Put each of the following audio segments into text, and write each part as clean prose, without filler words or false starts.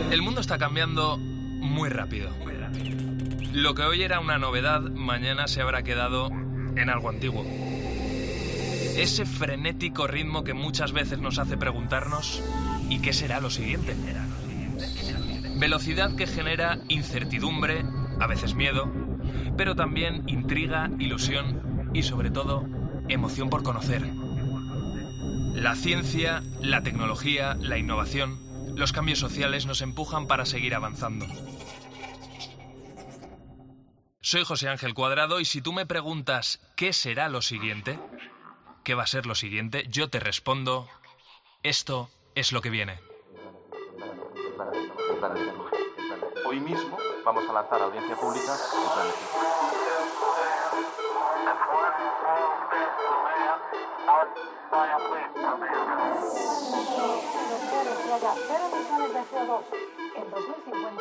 El mundo está cambiando muy rápido. Lo que hoy era una novedad, mañana se habrá quedado en algo antiguo. Ese frenético ritmo que muchas veces nos hace preguntarnos ¿y qué será lo siguiente? Velocidad que genera incertidumbre, a veces miedo, pero también intriga, ilusión y sobre todo emoción por conocer. La ciencia, la tecnología, la innovación, los cambios sociales nos empujan para seguir avanzando. Soy José Ángel Cuadrado y si tú me preguntas ¿qué será lo siguiente? ¿Qué va a ser lo siguiente? Yo te respondo, esto es lo que viene. Hoy mismo vamos a lanzar a audiencia pública el plan de ciencia. En 2050.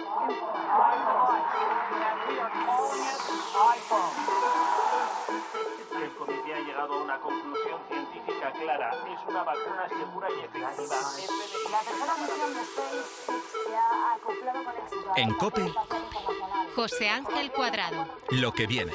El comité ha llegado a una conclusión científica clara. Es una vacuna segura y efectiva. La tercera misión de SpaceX se ha acoplado con éxito. En COPE, José Ángel Cuadrado. lo que viene.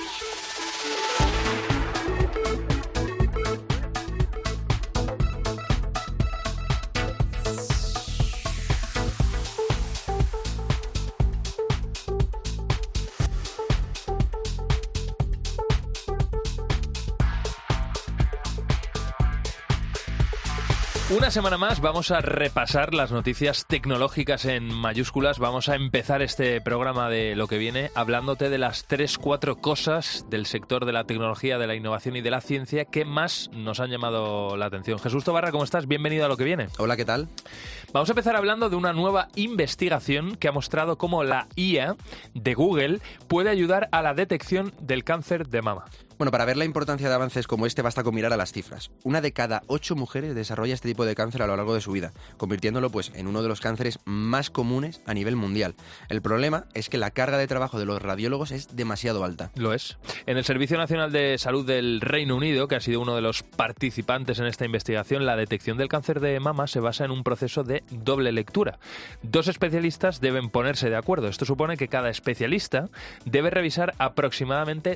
Una semana más vamos a repasar las noticias tecnológicas en mayúsculas. Vamos a empezar este programa de lo que viene hablándote de las 3-4 cosas del sector de la tecnología, de la innovación y de la ciencia que más nos han llamado la atención. Jesús Tobarra, ¿cómo estás? Bienvenido a lo que viene. Hola, ¿qué tal? Vamos a empezar hablando de una nueva investigación que ha mostrado cómo la IA de Google puede ayudar a la detección del cáncer de mama. Bueno, para ver la importancia de avances como este basta con mirar a las cifras. 1 de cada 8 mujeres desarrolla este tipo de cáncer a lo largo de su vida, convirtiéndolo pues en uno de los cánceres más comunes a nivel mundial. El problema es que la carga de trabajo de los radiólogos es demasiado alta. Lo es. En el Servicio Nacional de Salud del Reino Unido, que ha sido uno de los participantes en esta investigación, la detección del cáncer de mama se basa en un proceso de doble lectura. 2 especialistas deben ponerse de acuerdo. Esto supone que cada especialista debe revisar aproximadamente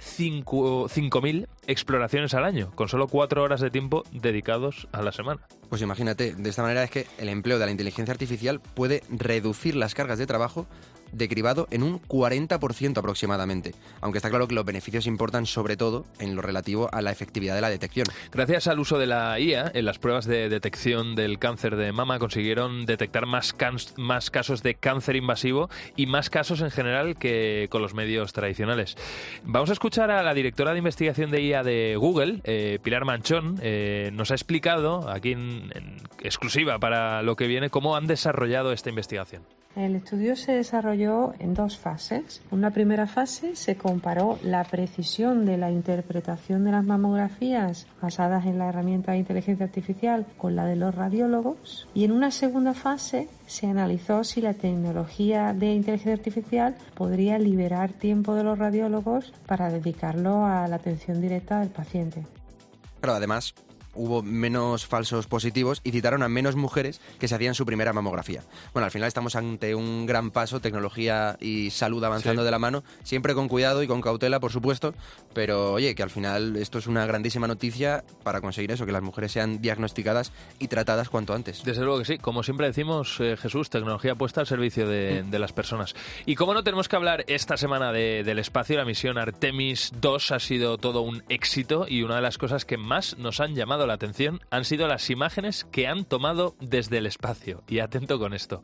5.000 exploraciones al año, con solo 4 horas de tiempo dedicados a la semana. Pues imagínate, de esta manera es que el empleo de la inteligencia artificial puede reducir las cargas de trabajo de cribado en un 40% aproximadamente, aunque está claro que los beneficios importan sobre todo en lo relativo a la efectividad de la detección. Gracias al uso de la IA, en las pruebas de detección del cáncer de mama consiguieron detectar más casos de cáncer invasivo y más casos en general que con los medios tradicionales. Vamos a escuchar a la directora de investigación de IA de Google, Pilar Manchón. Nos ha explicado aquí en exclusiva para lo que viene cómo han desarrollado esta investigación. El estudio se desarrolló en 2 fases. En una primera fase se comparó la precisión de la interpretación de las mamografías basadas en la herramienta de inteligencia artificial con la de los radiólogos. Y en una segunda fase se analizó si la tecnología de inteligencia artificial podría liberar tiempo de los radiólogos para dedicarlo a la atención directa del paciente. Pero además hubo menos falsos positivos y citaron a menos mujeres que se hacían su primera mamografía. Bueno, al final estamos ante un gran paso, tecnología y salud avanzando de la mano, siempre con cuidado y con cautela, por supuesto, pero oye, que al final esto es una grandísima noticia para conseguir eso, que las mujeres sean diagnosticadas y tratadas cuanto antes. Desde luego que sí, como siempre decimos, Jesús, tecnología puesta al servicio de las personas. Y como no tenemos que hablar esta semana del espacio, la misión Artemis 2 ha sido todo un éxito y una de las cosas que más nos han llamado la atención han sido las imágenes que han tomado desde el espacio. Y atento con esto.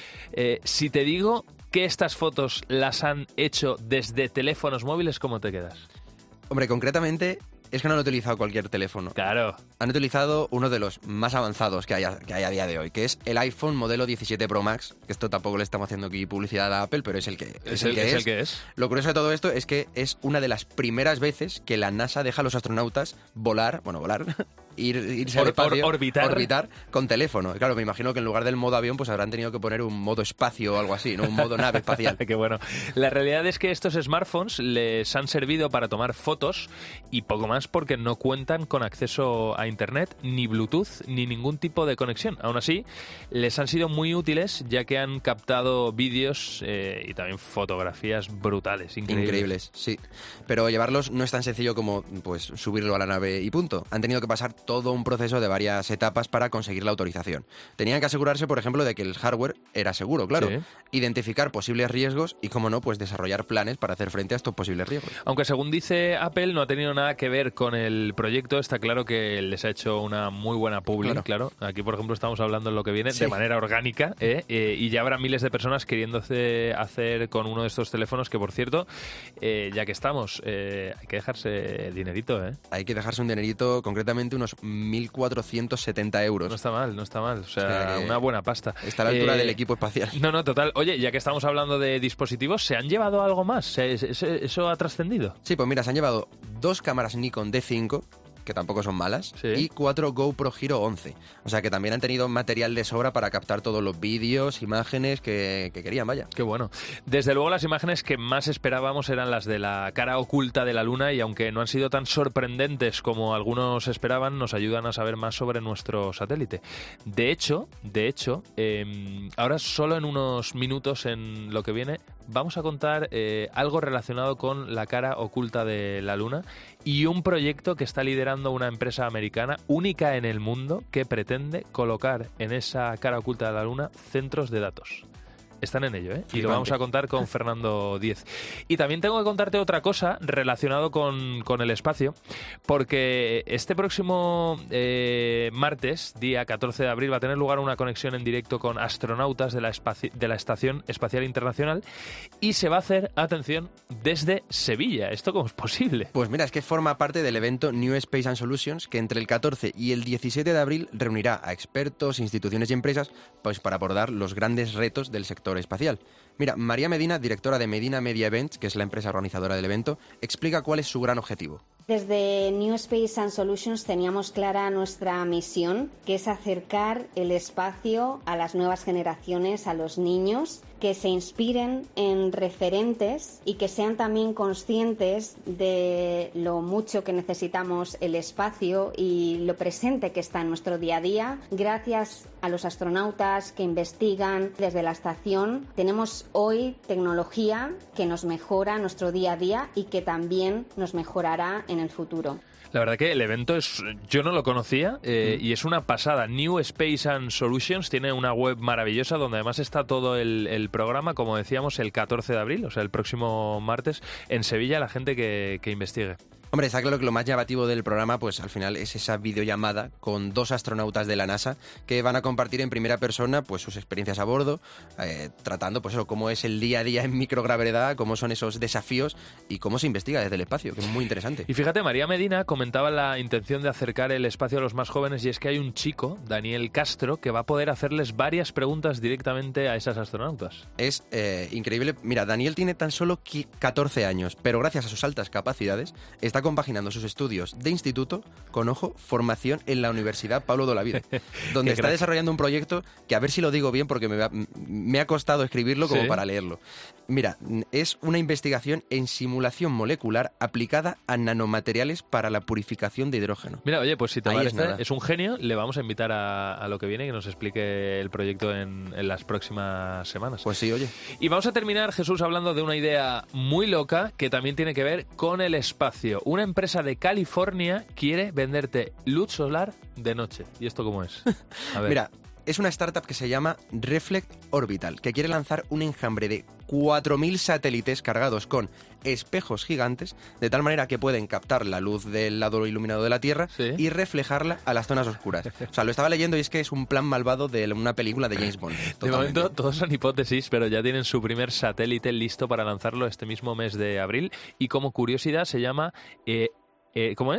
Si te digo que estas fotos las han hecho desde teléfonos móviles, ¿cómo te quedas? Hombre, concretamente es que no han utilizado cualquier teléfono. Claro. Han utilizado uno de los más avanzados que hay a día de hoy, que es el iPhone modelo 17 Pro Max. Que esto tampoco le estamos haciendo aquí publicidad a Apple, pero es el que es. Lo curioso de todo esto es que es una de las primeras veces que la NASA deja a los astronautas volar irse al espacio, orbitar con teléfono. Y claro, me imagino que en lugar del modo avión, pues habrán tenido que poner un modo espacio o algo así, ¿no? Un modo nave espacial. Qué bueno. La realidad es que estos smartphones les han servido para tomar fotos y poco más porque no cuentan con acceso a Internet, ni Bluetooth, ni ningún tipo de conexión. Aún así, les han sido muy útiles ya que han captado vídeos y también fotografías brutales, increíbles, sí. Pero llevarlos no es tan sencillo como pues subirlo a la nave y punto. Han tenido que pasar todo un proceso de varias etapas para conseguir la autorización. Tenían que asegurarse, por ejemplo, de que el hardware era seguro, claro. Sí. Identificar posibles riesgos y, como no, pues desarrollar planes para hacer frente a estos posibles riesgos. Aunque según dice Apple, no ha tenido nada que ver con el proyecto. Está claro que les ha hecho una muy buena publi, claro. Aquí, por ejemplo, estamos hablando en lo que viene de manera orgánica, y ya habrá miles de personas queriéndose hacer con uno de estos teléfonos que, por cierto, ya que estamos, hay que dejarse dinerito, Hay que dejarse un dinerito, concretamente unos 1.470 euros. No está mal. O sea, una buena pasta. Está a la altura del equipo espacial. No, total. Oye, ya que estamos hablando de dispositivos, ¿se han llevado algo más? ¿Eso ha trascendido? Sí, pues mira, se han llevado 2 cámaras Nikon D5, que tampoco son malas, y 4 GoPro Hero 11. O sea que también han tenido material de sobra para captar todos los vídeos, imágenes que querían, vaya. Qué bueno. Desde luego las imágenes que más esperábamos eran las de la cara oculta de la Luna y aunque no han sido tan sorprendentes como algunos esperaban, nos ayudan a saber más sobre nuestro satélite. De hecho, ahora solo en unos minutos en lo que viene vamos a contar algo relacionado con la cara oculta de la Luna y un proyecto que está liderando una empresa americana única en el mundo que pretende colocar en esa cara oculta de la Luna centros de datos. Están en ello, y lo vamos a contar con Fernando Díez. Y también tengo que contarte otra cosa relacionado con el espacio, porque este próximo martes, día 14 de abril, va a tener lugar una conexión en directo con astronautas de la Estación Espacial Internacional y se va a hacer, atención, desde Sevilla. ¿Esto cómo es posible? Pues mira, es que forma parte del evento New Space and Solutions, que entre el 14 y el 17 de abril reunirá a expertos, instituciones y empresas pues para abordar los grandes retos del sector espacial. Mira, María Medina, directora de Medina Media Events, que es la empresa organizadora del evento, explica cuál es su gran objetivo. Desde New Space and Solutions teníamos clara nuestra misión, que es acercar el espacio a las nuevas generaciones, a los niños, que se inspiren en referentes y que sean también conscientes de lo mucho que necesitamos el espacio y lo presente que está en nuestro día a día. Gracias a los astronautas que investigan desde la estación, tenemos hoy tecnología que nos mejora nuestro día a día y que también nos mejorará en el futuro. La verdad que el evento yo no lo conocía y es una pasada. New Space and Solutions tiene una web maravillosa donde además está todo el programa, como decíamos, el 14 de abril, o sea, el próximo martes, en Sevilla, la gente que investigue. Hombre, está claro que lo más llamativo del programa, pues al final es esa videollamada con 2 astronautas de la NASA que van a compartir en primera persona pues sus experiencias a bordo, tratando pues eso, cómo es el día a día en microgravedad, cómo son esos desafíos y cómo se investiga desde el espacio, que es muy interesante. Y fíjate, María Medina comentaba la intención de acercar el espacio a los más jóvenes y es que hay un chico, Daniel Castro, que va a poder hacerles varias preguntas directamente a esas astronautas. Es increíble. Mira, Daniel tiene tan solo 14 años, pero gracias a sus altas capacidades está compaginando sus estudios de instituto con, ojo, formación en la Universidad Pablo de Olavide, donde está desarrollando un proyecto que a ver si lo digo bien porque me ha costado escribirlo como para leerlo. Mira, es una investigación en simulación molecular aplicada a nanomateriales para la purificación de hidrógeno. Mira, oye, pues si te parece, es un genio, le vamos a invitar a lo que viene, que nos explique el proyecto en las próximas semanas. Pues sí, oye. Y vamos a terminar, Jesús, hablando de una idea muy loca que también tiene que ver con el espacio. Una empresa de California quiere venderte luz solar de noche. ¿Y esto cómo es? A ver. Mira, es una startup que se llama Reflect Orbital, que quiere lanzar un enjambre de 4.000 satélites cargados con espejos gigantes, de tal manera que pueden captar la luz del lado iluminado de la Tierra y reflejarla a las zonas oscuras. O sea, lo estaba leyendo y es que es un plan malvado de una película de James Bond. Totalmente. De momento, todos son hipótesis, pero ya tienen su primer satélite listo para lanzarlo este mismo mes de abril. Y como curiosidad, se llama... ¿cómo es?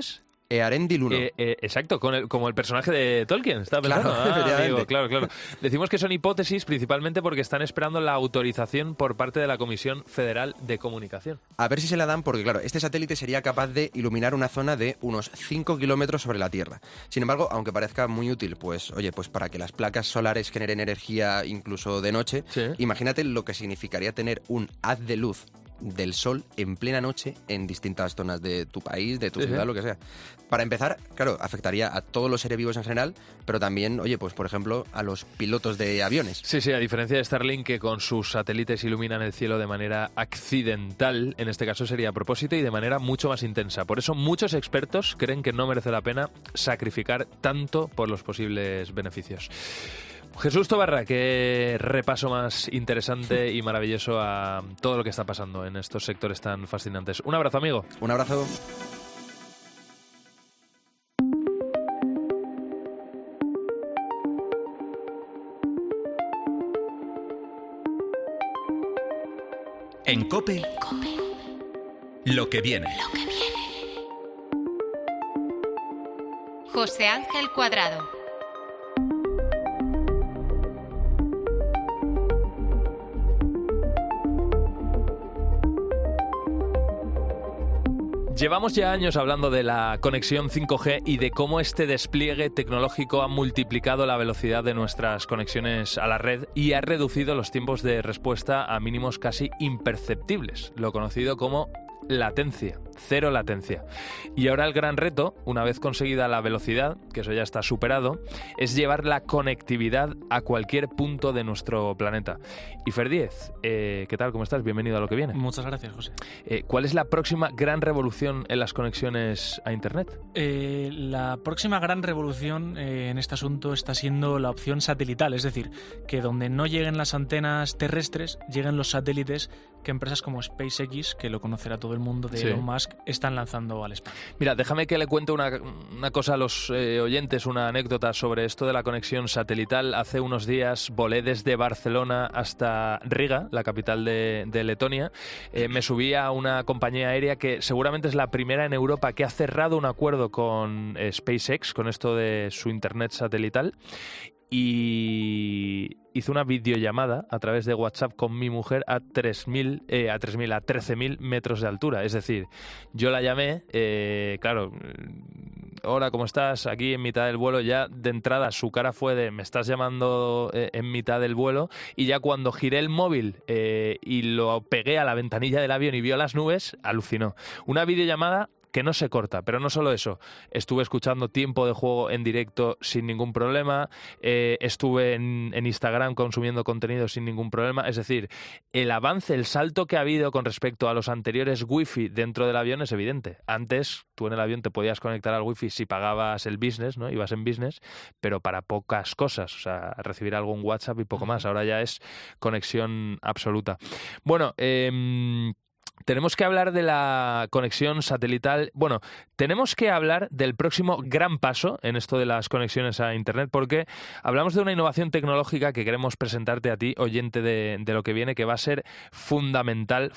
Earendil 1. Exacto, como el personaje de Tolkien. ¿Está pensando? Claro, efectivamente. Claro. Decimos que son hipótesis principalmente porque están esperando la autorización por parte de la Comisión Federal de Comunicación. A ver si se la dan porque, claro, este satélite sería capaz de iluminar una zona de unos 5 kilómetros sobre la Tierra. Sin embargo, aunque parezca muy útil, pues para que las placas solares generen energía incluso de noche, Sí. Imagínate lo que significaría tener un haz de luz del sol en plena noche en distintas zonas de tu país, de tu ciudad, lo que sea. Para empezar, claro, afectaría a todos los seres vivos en general, pero también, pues por ejemplo, a los pilotos de aviones. Sí, a diferencia de Starlink, que con sus satélites iluminan el cielo de manera accidental, en este caso sería a propósito y de manera mucho más intensa. Por eso muchos expertos creen que no merece la pena sacrificar tanto por los posibles beneficios. Jesús Tobarra, qué repaso más interesante y maravilloso a todo lo que está pasando en estos sectores tan fascinantes. Un abrazo, amigo. Un abrazo. En COPE, lo que viene. José Ángel Cuadrado. Llevamos ya años hablando de la conexión 5G y de cómo este despliegue tecnológico ha multiplicado la velocidad de nuestras conexiones a la red y ha reducido los tiempos de respuesta a mínimos casi imperceptibles, lo conocido como latencia, cero latencia. Y ahora el gran reto, una vez conseguida la velocidad, que eso ya está superado, es llevar la conectividad a cualquier punto de nuestro planeta. Y Fer Díez, ¿qué tal? ¿Cómo estás? Bienvenido a Lo que viene. Muchas gracias, José. ¿Cuál es la próxima gran revolución en las conexiones a Internet? La próxima gran revolución en este asunto está siendo la opción satelital, es decir, que donde no lleguen las antenas terrestres, lleguen los satélites que empresas como SpaceX, que lo conocerá todo el mundo, de Elon Musk, están lanzando al espacio. Mira, déjame que le cuente una cosa a los oyentes, una anécdota sobre esto de la conexión satelital. Hace unos días volé desde Barcelona hasta Riga, la capital de Letonia. Me subí a una compañía aérea que seguramente es la primera en Europa que ha cerrado un acuerdo con SpaceX, con esto de su internet satelital. Y hice una videollamada a través de WhatsApp con mi mujer a 13.000 metros de altura. Es decir, yo la llamé, claro, hola, ¿cómo estás? Aquí en mitad del vuelo. Ya de entrada su cara fue de, me estás llamando en mitad del vuelo. Y ya cuando giré el móvil y lo pegué a la ventanilla del avión y vio las nubes, alucinó. Una videollamada que no se corta, pero no solo eso. Estuve escuchando Tiempo de Juego en directo sin ningún problema, estuve en Instagram consumiendo contenido sin ningún problema. Es decir, el avance, el salto que ha habido con respecto a los anteriores wifi dentro del avión es evidente. Antes tú en el avión te podías conectar al wifi si pagabas el business, ¿no? Ibas en business, pero para pocas cosas, o sea, recibir algo en WhatsApp y poco más. Ahora ya es conexión absoluta. Bueno, tenemos que hablar de la conexión satelital. Bueno, tenemos que hablar del próximo gran paso en esto de las conexiones a Internet, porque hablamos de una innovación tecnológica que queremos presentarte a ti, oyente de Lo que viene, que va a ser fundamental,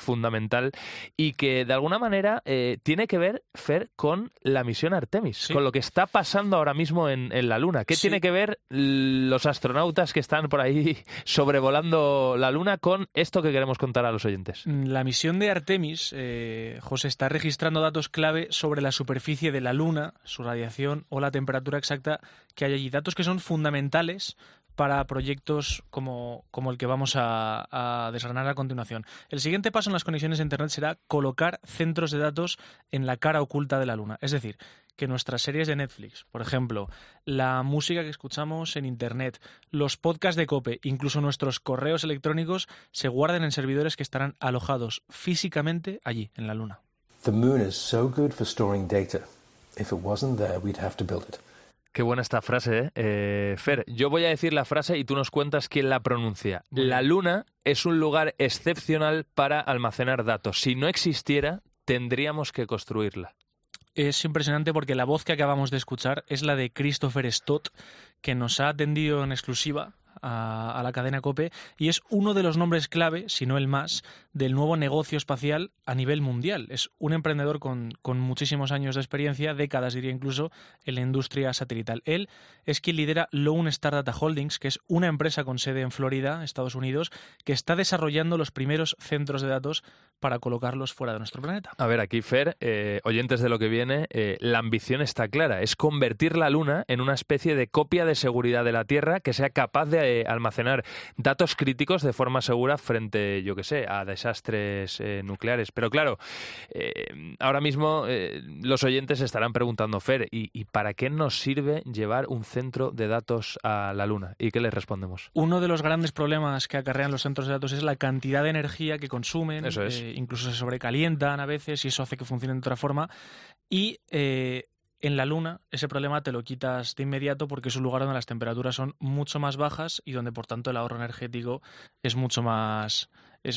y que de alguna manera tiene que ver, Fer, con la misión Artemis, con lo que está pasando ahora mismo en la Luna. ¿Qué tiene que ver los astronautas que están por ahí sobrevolando la Luna con esto que queremos contar a los oyentes? La misión de Artemis, José, está registrando datos clave sobre la superficie de la Luna, su radiación o la temperatura exacta que hay allí. Datos que son fundamentales para proyectos como el que vamos a desgranar a continuación. El siguiente paso en las conexiones a Internet será colocar centros de datos en la cara oculta de la Luna. Es decir, que nuestras series de Netflix, por ejemplo, la música que escuchamos en Internet, los podcasts de COPE, incluso nuestros correos electrónicos, se guarden en servidores que estarán alojados físicamente allí, en la Luna. The moon is so good for storing data. If it wasn't there, we'd have to build it. Qué buena esta frase, ¿eh? Fer, yo voy a decir la frase y tú nos cuentas quién la pronuncia. La Luna es un lugar excepcional para almacenar datos. Si no existiera, tendríamos que construirla. Es impresionante porque la voz que acabamos de escuchar es la de Christopher Stott, que nos ha atendido en exclusiva a la cadena COPE y es uno de los nombres clave, si no el más, del nuevo negocio espacial a nivel mundial. Es un emprendedor con muchísimos años de experiencia, décadas diría incluso, en la industria satelital. Él es quien lidera Lone Star Data Holdings, que es una empresa con sede en Florida, Estados Unidos, que está desarrollando los primeros centros de datos para colocarlos fuera de nuestro planeta. A ver, aquí, Fer, oyentes de Lo que viene, la ambición está clara. Es convertir la Luna en una especie de copia de seguridad de la Tierra que sea capaz de almacenar datos críticos de forma segura frente, yo qué sé, a desastres nucleares. Pero claro, ahora mismo los oyentes estarán preguntando, Fer, ¿y para qué nos sirve llevar un centro de datos a la Luna? ¿Y qué les respondemos? Uno de los grandes problemas que acarrean los centros de datos es la cantidad de energía que consumen. Eso es. Incluso se sobrecalientan a veces y eso hace que funcionen de otra forma. Y en la Luna ese problema te lo quitas de inmediato porque es un lugar donde las temperaturas son mucho más bajas y donde por tanto el ahorro energético es mucho más...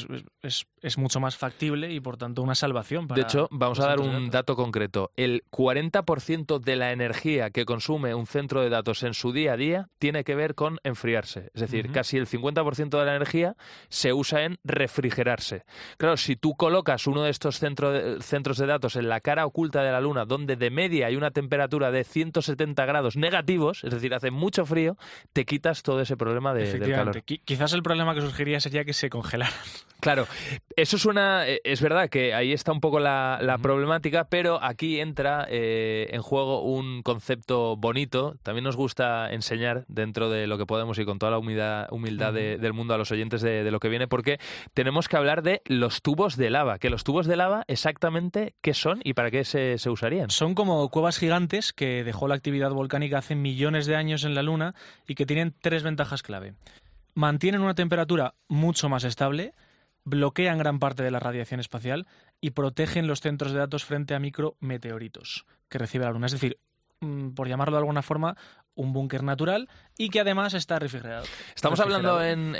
Es mucho más factible y, por tanto, una salvación. De hecho, vamos a dar un dato concreto. El 40% de la energía que consume un centro de datos en su día a día tiene que ver con enfriarse. Es decir, casi el 50% de la energía se usa en refrigerarse. Claro, si tú colocas uno de estos centros de datos en la cara oculta de la Luna, donde de media hay una temperatura de 170 grados negativos, es decir, hace mucho frío, te quitas todo ese problema del calor. Quizás el problema que surgiría sería que se congelaran. Claro, eso suena, es verdad que ahí está un poco la problemática, pero aquí entra en juego un concepto bonito. También nos gusta enseñar dentro de lo que podemos y con toda la humildad del mundo a los oyentes de Lo que viene, porque tenemos que hablar de los tubos de lava. Que los tubos de lava, exactamente, ¿qué son y para qué se usarían? Son como cuevas gigantes que dejó la actividad volcánica hace millones de años en la Luna y que tienen 3 ventajas clave. Mantienen una temperatura mucho más estable, bloquean gran parte de la radiación espacial y protegen los centros de datos frente a micrometeoritos que recibe la Luna. Es decir, por llamarlo de alguna forma, un búnker natural y que además está refrigerado. Estamos hablando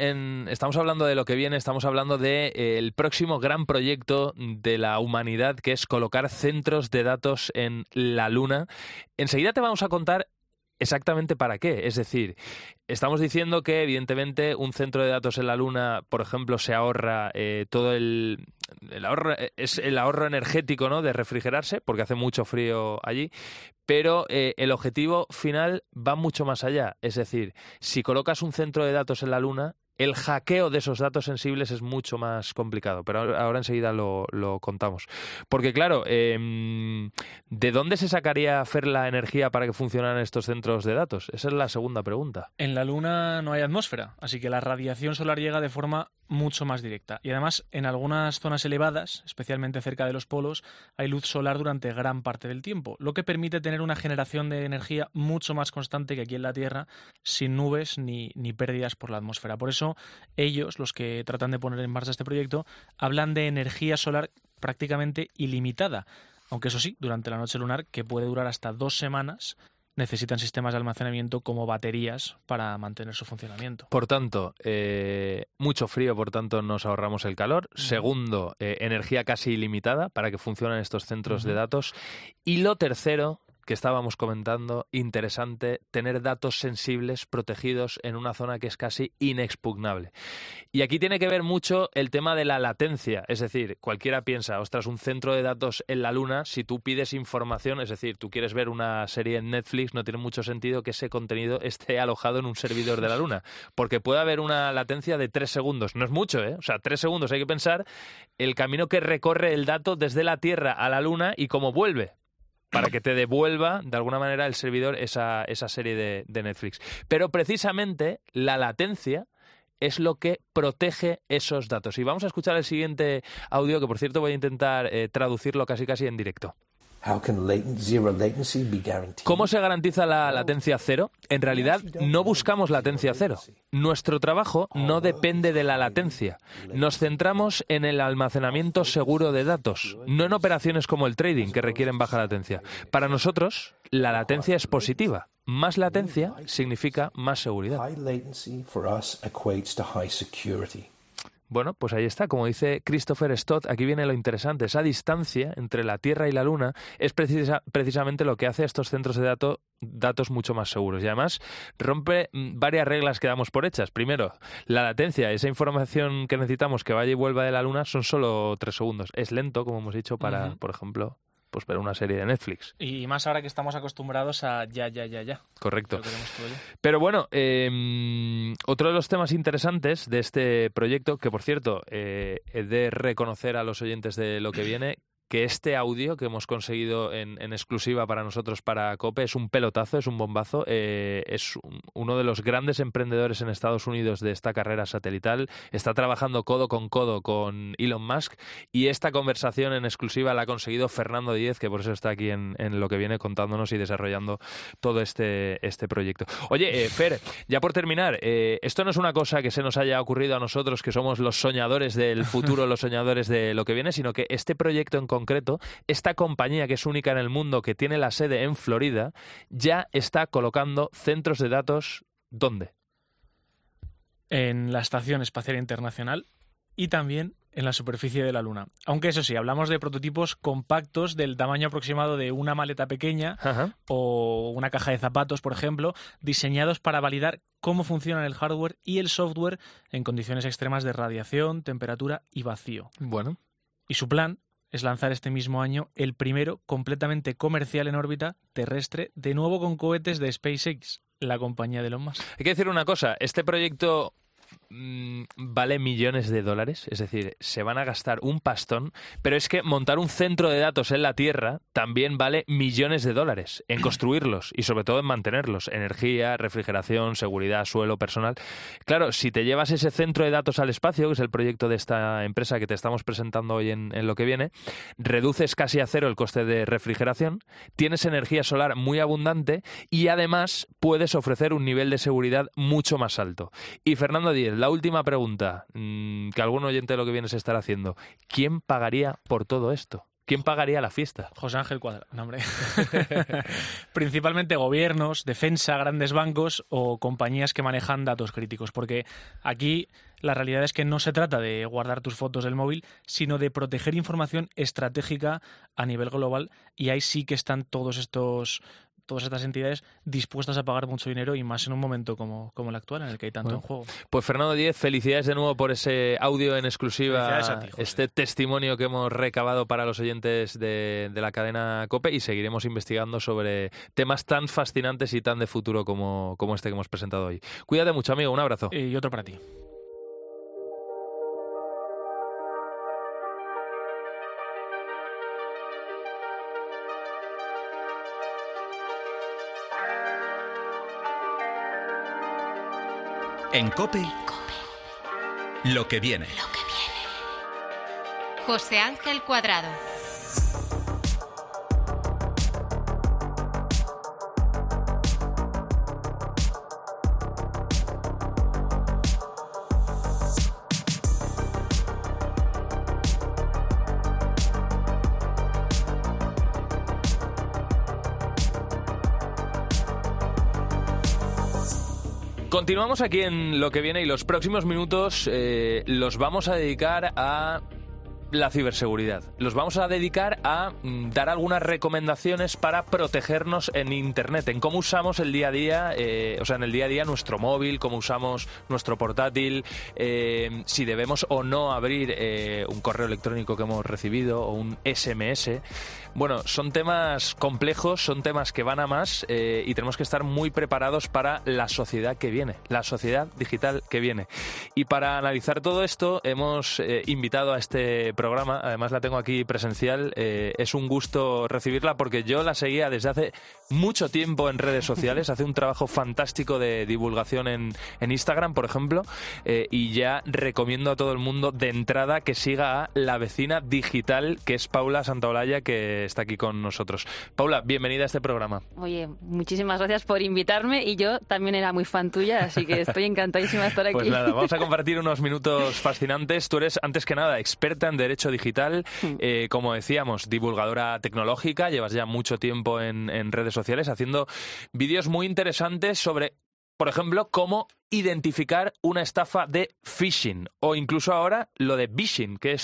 de Lo que viene, estamos hablando del próximo gran proyecto de la humanidad, que es colocar centros de datos en la Luna. Enseguida te vamos a contar exactamente para qué. Es decir, estamos diciendo que evidentemente un centro de datos en la Luna, por ejemplo, se ahorra todo el ahorro energético, ¿no?, de refrigerarse, porque hace mucho frío allí, pero el objetivo final va mucho más allá. Es decir, si colocas un centro de datos en la Luna, el hackeo de esos datos sensibles es mucho más complicado, pero ahora enseguida lo contamos. Porque claro, ¿de dónde se sacaría, Fer, la energía para que funcionaran estos centros de datos? Esa es la segunda pregunta. En la Luna no hay atmósfera, así que la radiación solar llega de forma mucho más directa. Y además, en algunas zonas elevadas, especialmente cerca de los polos, hay luz solar durante gran parte del tiempo, lo que permite tener una generación de energía mucho más constante que aquí en la Tierra, sin nubes ni pérdidas por la atmósfera. Por eso, ellos, los que tratan de poner en marcha este proyecto, hablan de energía solar prácticamente ilimitada, aunque eso sí, durante la noche lunar, que puede durar hasta 2 semanas, necesitan sistemas de almacenamiento como baterías para mantener su funcionamiento. Por tanto, mucho frío, por tanto nos ahorramos el calor. Segundo, energía casi ilimitada para que funcionen estos centros de datos. Y lo tercero, que estábamos comentando, interesante, tener datos sensibles protegidos en una zona que es casi inexpugnable. Y aquí tiene que ver mucho el tema de la latencia, es decir, cualquiera piensa, ostras, un centro de datos en la Luna, si tú pides información, es decir, tú quieres ver una serie en Netflix, no tiene mucho sentido que ese contenido esté alojado en un servidor de la Luna, porque puede haber una latencia de 3 segundos, no es mucho, ¿eh? O sea, 3 segundos, hay que pensar el camino que recorre el dato desde la Tierra a la Luna y cómo vuelve, para que te devuelva, de alguna manera, el servidor esa serie de Netflix. Pero precisamente la latencia es lo que protege esos datos. Y vamos a escuchar el siguiente audio, que por cierto voy a intentar traducirlo casi en directo. ¿Cómo se garantiza la latencia cero? En realidad, no buscamos latencia cero. Nuestro trabajo no depende de la latencia. Nos centramos en el almacenamiento seguro de datos, no en operaciones como el trading, que requieren baja latencia. Para nosotros, la latencia es positiva. Más latencia significa más seguridad. Bueno, pues ahí está. Como dice Christopher Stott, aquí viene lo interesante. Esa distancia entre la Tierra y la Luna es precisamente lo que hace a estos centros de datos mucho más seguros. Y además rompe varias reglas que damos por hechas. Primero, la latencia. Esa información que necesitamos que vaya y vuelva de la Luna son solo 3 segundos. Es lento, como hemos dicho, para, por ejemplo, pues ver una serie de Netflix. Y más ahora que estamos acostumbrados a ya. Correcto. Lo queremos todo ya. Pero bueno, otro de los temas interesantes de este proyecto, que por cierto, he de reconocer a los oyentes de Lo que viene, que este audio que hemos conseguido en exclusiva para nosotros, para COPE, es un pelotazo, es un bombazo. Es uno de los grandes emprendedores en Estados Unidos de esta carrera satelital. Está trabajando codo con Elon Musk, y esta conversación en exclusiva la ha conseguido Fernando Díez, que por eso está aquí en Lo que viene contándonos y desarrollando todo este proyecto. Oye, Fer, ya por terminar, esto no es una cosa que se nos haya ocurrido a nosotros, que somos los soñadores del futuro, los soñadores de Lo que viene, sino que este proyecto en concreto, esta compañía que es única en el mundo, que tiene la sede en Florida, ya está colocando centros de datos, ¿dónde? En la Estación Espacial Internacional y también en la superficie de la Luna. Aunque eso sí, hablamos de prototipos compactos del tamaño aproximado de una maleta pequeña o una caja de zapatos, por ejemplo, diseñados para validar cómo funcionan el hardware y el software en condiciones extremas de radiación, temperatura y vacío. Bueno. Y su plan es lanzar este mismo año el primero completamente comercial en órbita terrestre, de nuevo con cohetes de SpaceX, la compañía de Elon Musk. Hay que decir una cosa, este proyecto vale millones de dólares, es decir, se van a gastar un pastón, pero es que montar un centro de datos en la Tierra también vale millones de dólares en construirlos y sobre todo en mantenerlos, energía, refrigeración, seguridad, suelo, personal. Claro, si te llevas ese centro de datos al espacio, que es el proyecto de esta empresa que te estamos presentando hoy en Lo que viene, reduces casi a cero el coste de refrigeración, tienes energía solar muy abundante y además puedes ofrecer un nivel de seguridad mucho más alto. Y Fernando Díez, la última pregunta que algún oyente de Lo que viene se estará haciendo. ¿Quién pagaría por todo esto? ¿Quién pagaría la fiesta? José Ángel Cuadrado. No, hombre. Principalmente gobiernos, defensa, grandes bancos o compañías que manejan datos críticos. Porque aquí la realidad es que no se trata de guardar tus fotos del móvil, sino de proteger información estratégica a nivel global. Y ahí sí que están todas estas entidades dispuestas a pagar mucho dinero, y más en un momento como el actual, en el que hay tanto en juego. Pues Fernando Díez, felicidades de nuevo por ese audio en exclusiva, a ti, este testimonio que hemos recabado para los oyentes de la cadena COPE, y seguiremos investigando sobre temas tan fascinantes y tan de futuro como este que hemos presentado hoy. Cuídate mucho, amigo, un abrazo. Y otro para ti. En COPE, Lo que viene. José Ángel Cuadrado. Continuamos aquí en Lo que viene, y los próximos minutos los vamos a dedicar a la ciberseguridad. Los vamos a dedicar a dar algunas recomendaciones para protegernos en Internet, en cómo usamos el día a día, en el día a día nuestro móvil, cómo usamos nuestro portátil, si debemos o no abrir un correo electrónico que hemos recibido o un SMS. Bueno, son temas complejos, son temas que van a más, y tenemos que estar muy preparados para la sociedad que viene, la sociedad digital que viene. Y para analizar todo esto hemos invitado a este programa, además la tengo aquí presencial, es un gusto recibirla porque yo la seguía desde hace mucho tiempo en redes sociales, hace un trabajo fantástico de divulgación en Instagram, por ejemplo, y ya recomiendo a todo el mundo de entrada que siga a la vecina digital, que es Paula Santaolalla, que está aquí con nosotros. Paula, bienvenida a este programa. Oye, muchísimas gracias por invitarme, y yo también era muy fan tuya, así que estoy encantadísima de estar aquí. Pues nada, vamos a compartir unos minutos fascinantes. Tú eres, antes que nada, experta en derecho digital, como decíamos, divulgadora tecnológica, llevas ya mucho tiempo en redes sociales haciendo vídeos muy interesantes sobre, por ejemplo, cómo identificar una estafa de phishing o incluso ahora lo de vishing, que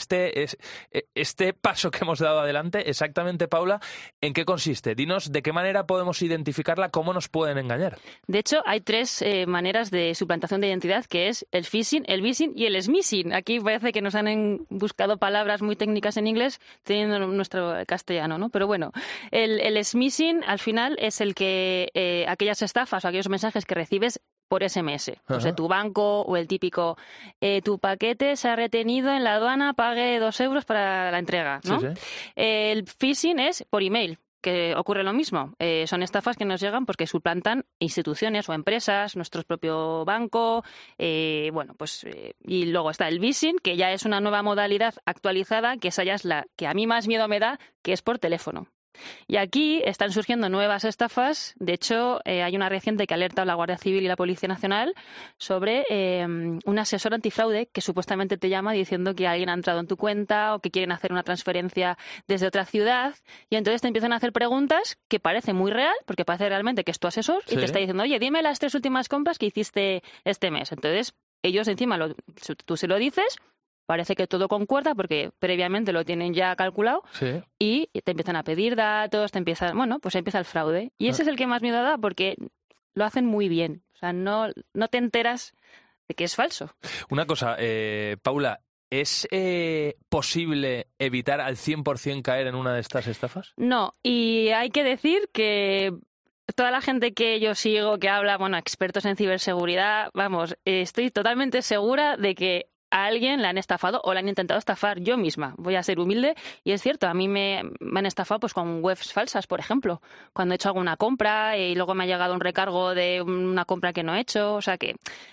este paso que hemos dado adelante, exactamente, Paula, ¿en qué consiste? Dinos de qué manera podemos identificarla, cómo nos pueden engañar. De hecho, hay 3 maneras de suplantación de identidad, que es el phishing, el vishing y el smishing. Aquí parece que nos han buscado palabras muy técnicas en inglés teniendo nuestro castellano, ¿no? Pero bueno, el smishing al final es el que aquellas estafas o aquellos mensajes que recibes por SMS, pues de tu banco o el típico tu paquete se ha retenido en la aduana, pague 2 euros para la entrega, ¿no? Sí. El phishing es por email, que ocurre lo mismo. Son estafas que nos llegan porque suplantan instituciones o empresas, nuestro propio banco, y luego está el vishing, que ya es una nueva modalidad actualizada, que esa ya es la que a mí más miedo me da, que es por teléfono. Y aquí están surgiendo nuevas estafas. De hecho, hay una reciente que ha alertado la Guardia Civil y la Policía Nacional sobre un asesor antifraude que supuestamente te llama diciendo que alguien ha entrado en tu cuenta o que quieren hacer una transferencia desde otra ciudad. Y entonces te empiezan a hacer preguntas que parece muy real, porque parece realmente que es tu asesor, y te está diciendo, oye, dime las 3 últimas compras que hiciste este mes. Entonces, ellos encima, tú se lo dices, parece que todo concuerda porque previamente lo tienen ya calculado y te empiezan a pedir datos, pues empieza el fraude. Y ese es el que más miedo da porque lo hacen muy bien. O sea, no te enteras de que es falso. Una cosa, Paula, ¿es posible evitar al 100% caer en una de estas estafas? No, y hay que decir que toda la gente que yo sigo, que habla, expertos en ciberseguridad, estoy totalmente segura de que a alguien le han estafado o le han intentado estafar. Yo misma, voy a ser humilde, y es cierto, a mí me han estafado pues con webs falsas, por ejemplo, cuando he hecho alguna compra y luego me ha llegado un recargo de una compra que no he hecho. O sea que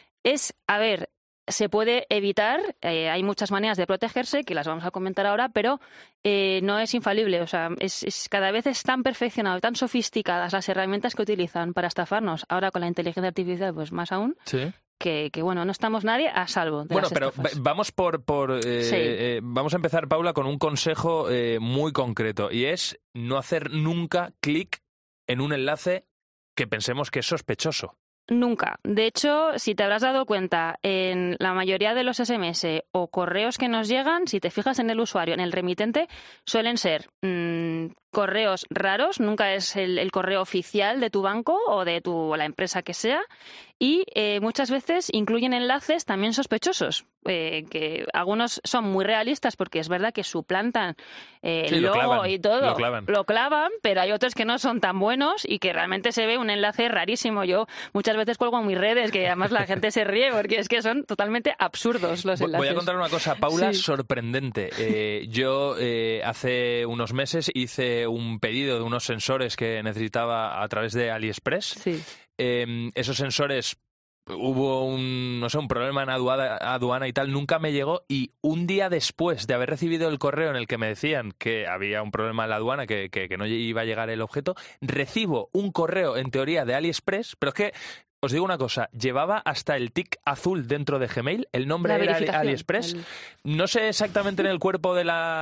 se puede evitar, hay muchas maneras de protegerse, que las vamos a comentar ahora, pero no es infalible. O sea, cada vez es tan perfeccionado, tan sofisticadas las herramientas que utilizan para estafarnos. Ahora con la inteligencia artificial, pues más aún. Sí. Que no estamos nadie a salvo de las estafas. Pero vamos vamos a empezar, Paula, con un consejo muy concreto, y es no hacer nunca clic en un enlace que pensemos que es sospechoso. Nunca. De hecho, si te habrás dado cuenta, en la mayoría de los SMS o correos que nos llegan, si te fijas en el usuario, en el remitente, suelen ser correos raros, nunca es el correo oficial de tu banco o de la empresa que sea, y muchas veces incluyen enlaces también sospechosos, que algunos son muy realistas porque es verdad que suplantan el logo y todo, lo clavan, pero hay otros que no son tan buenos y que realmente se ve un enlace rarísimo. Yo muchas veces cuelgo en mis redes, que además la gente se ríe porque es que son totalmente absurdos los enlaces. Voy a contar una cosa, Paula, sorprendente. Yo hace unos meses hice un pedido de unos sensores que necesitaba a través de AliExpress. Sí. Esos sensores, hubo un problema en aduana y tal, nunca me llegó, y un día después de haber recibido el correo en el que me decían que había un problema en la aduana, que no iba a llegar el objeto, recibo un correo en teoría de AliExpress, pero es que os digo una cosa, llevaba hasta el tic azul dentro de Gmail, el nombre era AliExpress. No sé exactamente en el cuerpo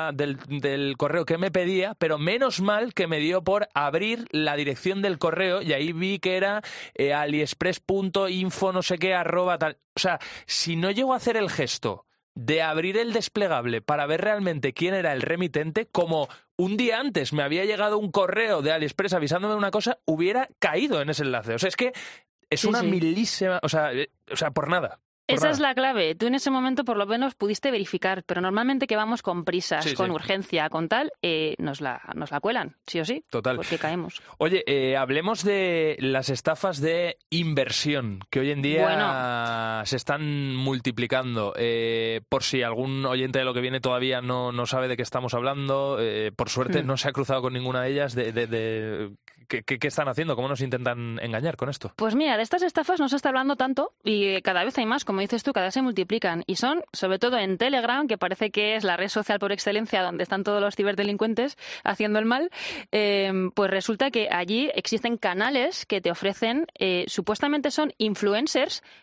del correo que me pedía, pero menos mal que me dio por abrir la dirección del correo y ahí vi que era aliexpress.info no sé qué @ tal. O sea, si no llego a hacer el gesto de abrir el desplegable para ver realmente quién era el remitente, como un día antes me había llegado un correo de AliExpress avisándome de una cosa, hubiera caído en ese enlace. O sea, es que es una milísima... O sea, por nada. Esa es la clave. Tú en ese momento por lo menos pudiste verificar, pero normalmente que vamos con prisas, con urgencia, con tal, nos la cuelan, sí o sí. Total. Porque caemos. Oye, hablemos de las estafas de inversión, que hoy en día se están multiplicando. Por si algún oyente de Lo que viene todavía no sabe de qué estamos hablando, por suerte no se ha cruzado con ninguna de ellas. ¿Qué están haciendo? ¿Cómo nos intentan engañar con esto? Pues mira, de estas estafas no se está hablando tanto y cada vez hay más, como dices tú, cada vez se multiplican. Y son, sobre todo en Telegram, que parece que es la red social por excelencia donde están todos los ciberdelincuentes haciendo el mal, pues resulta que allí existen canales que te ofrecen, supuestamente son influencers,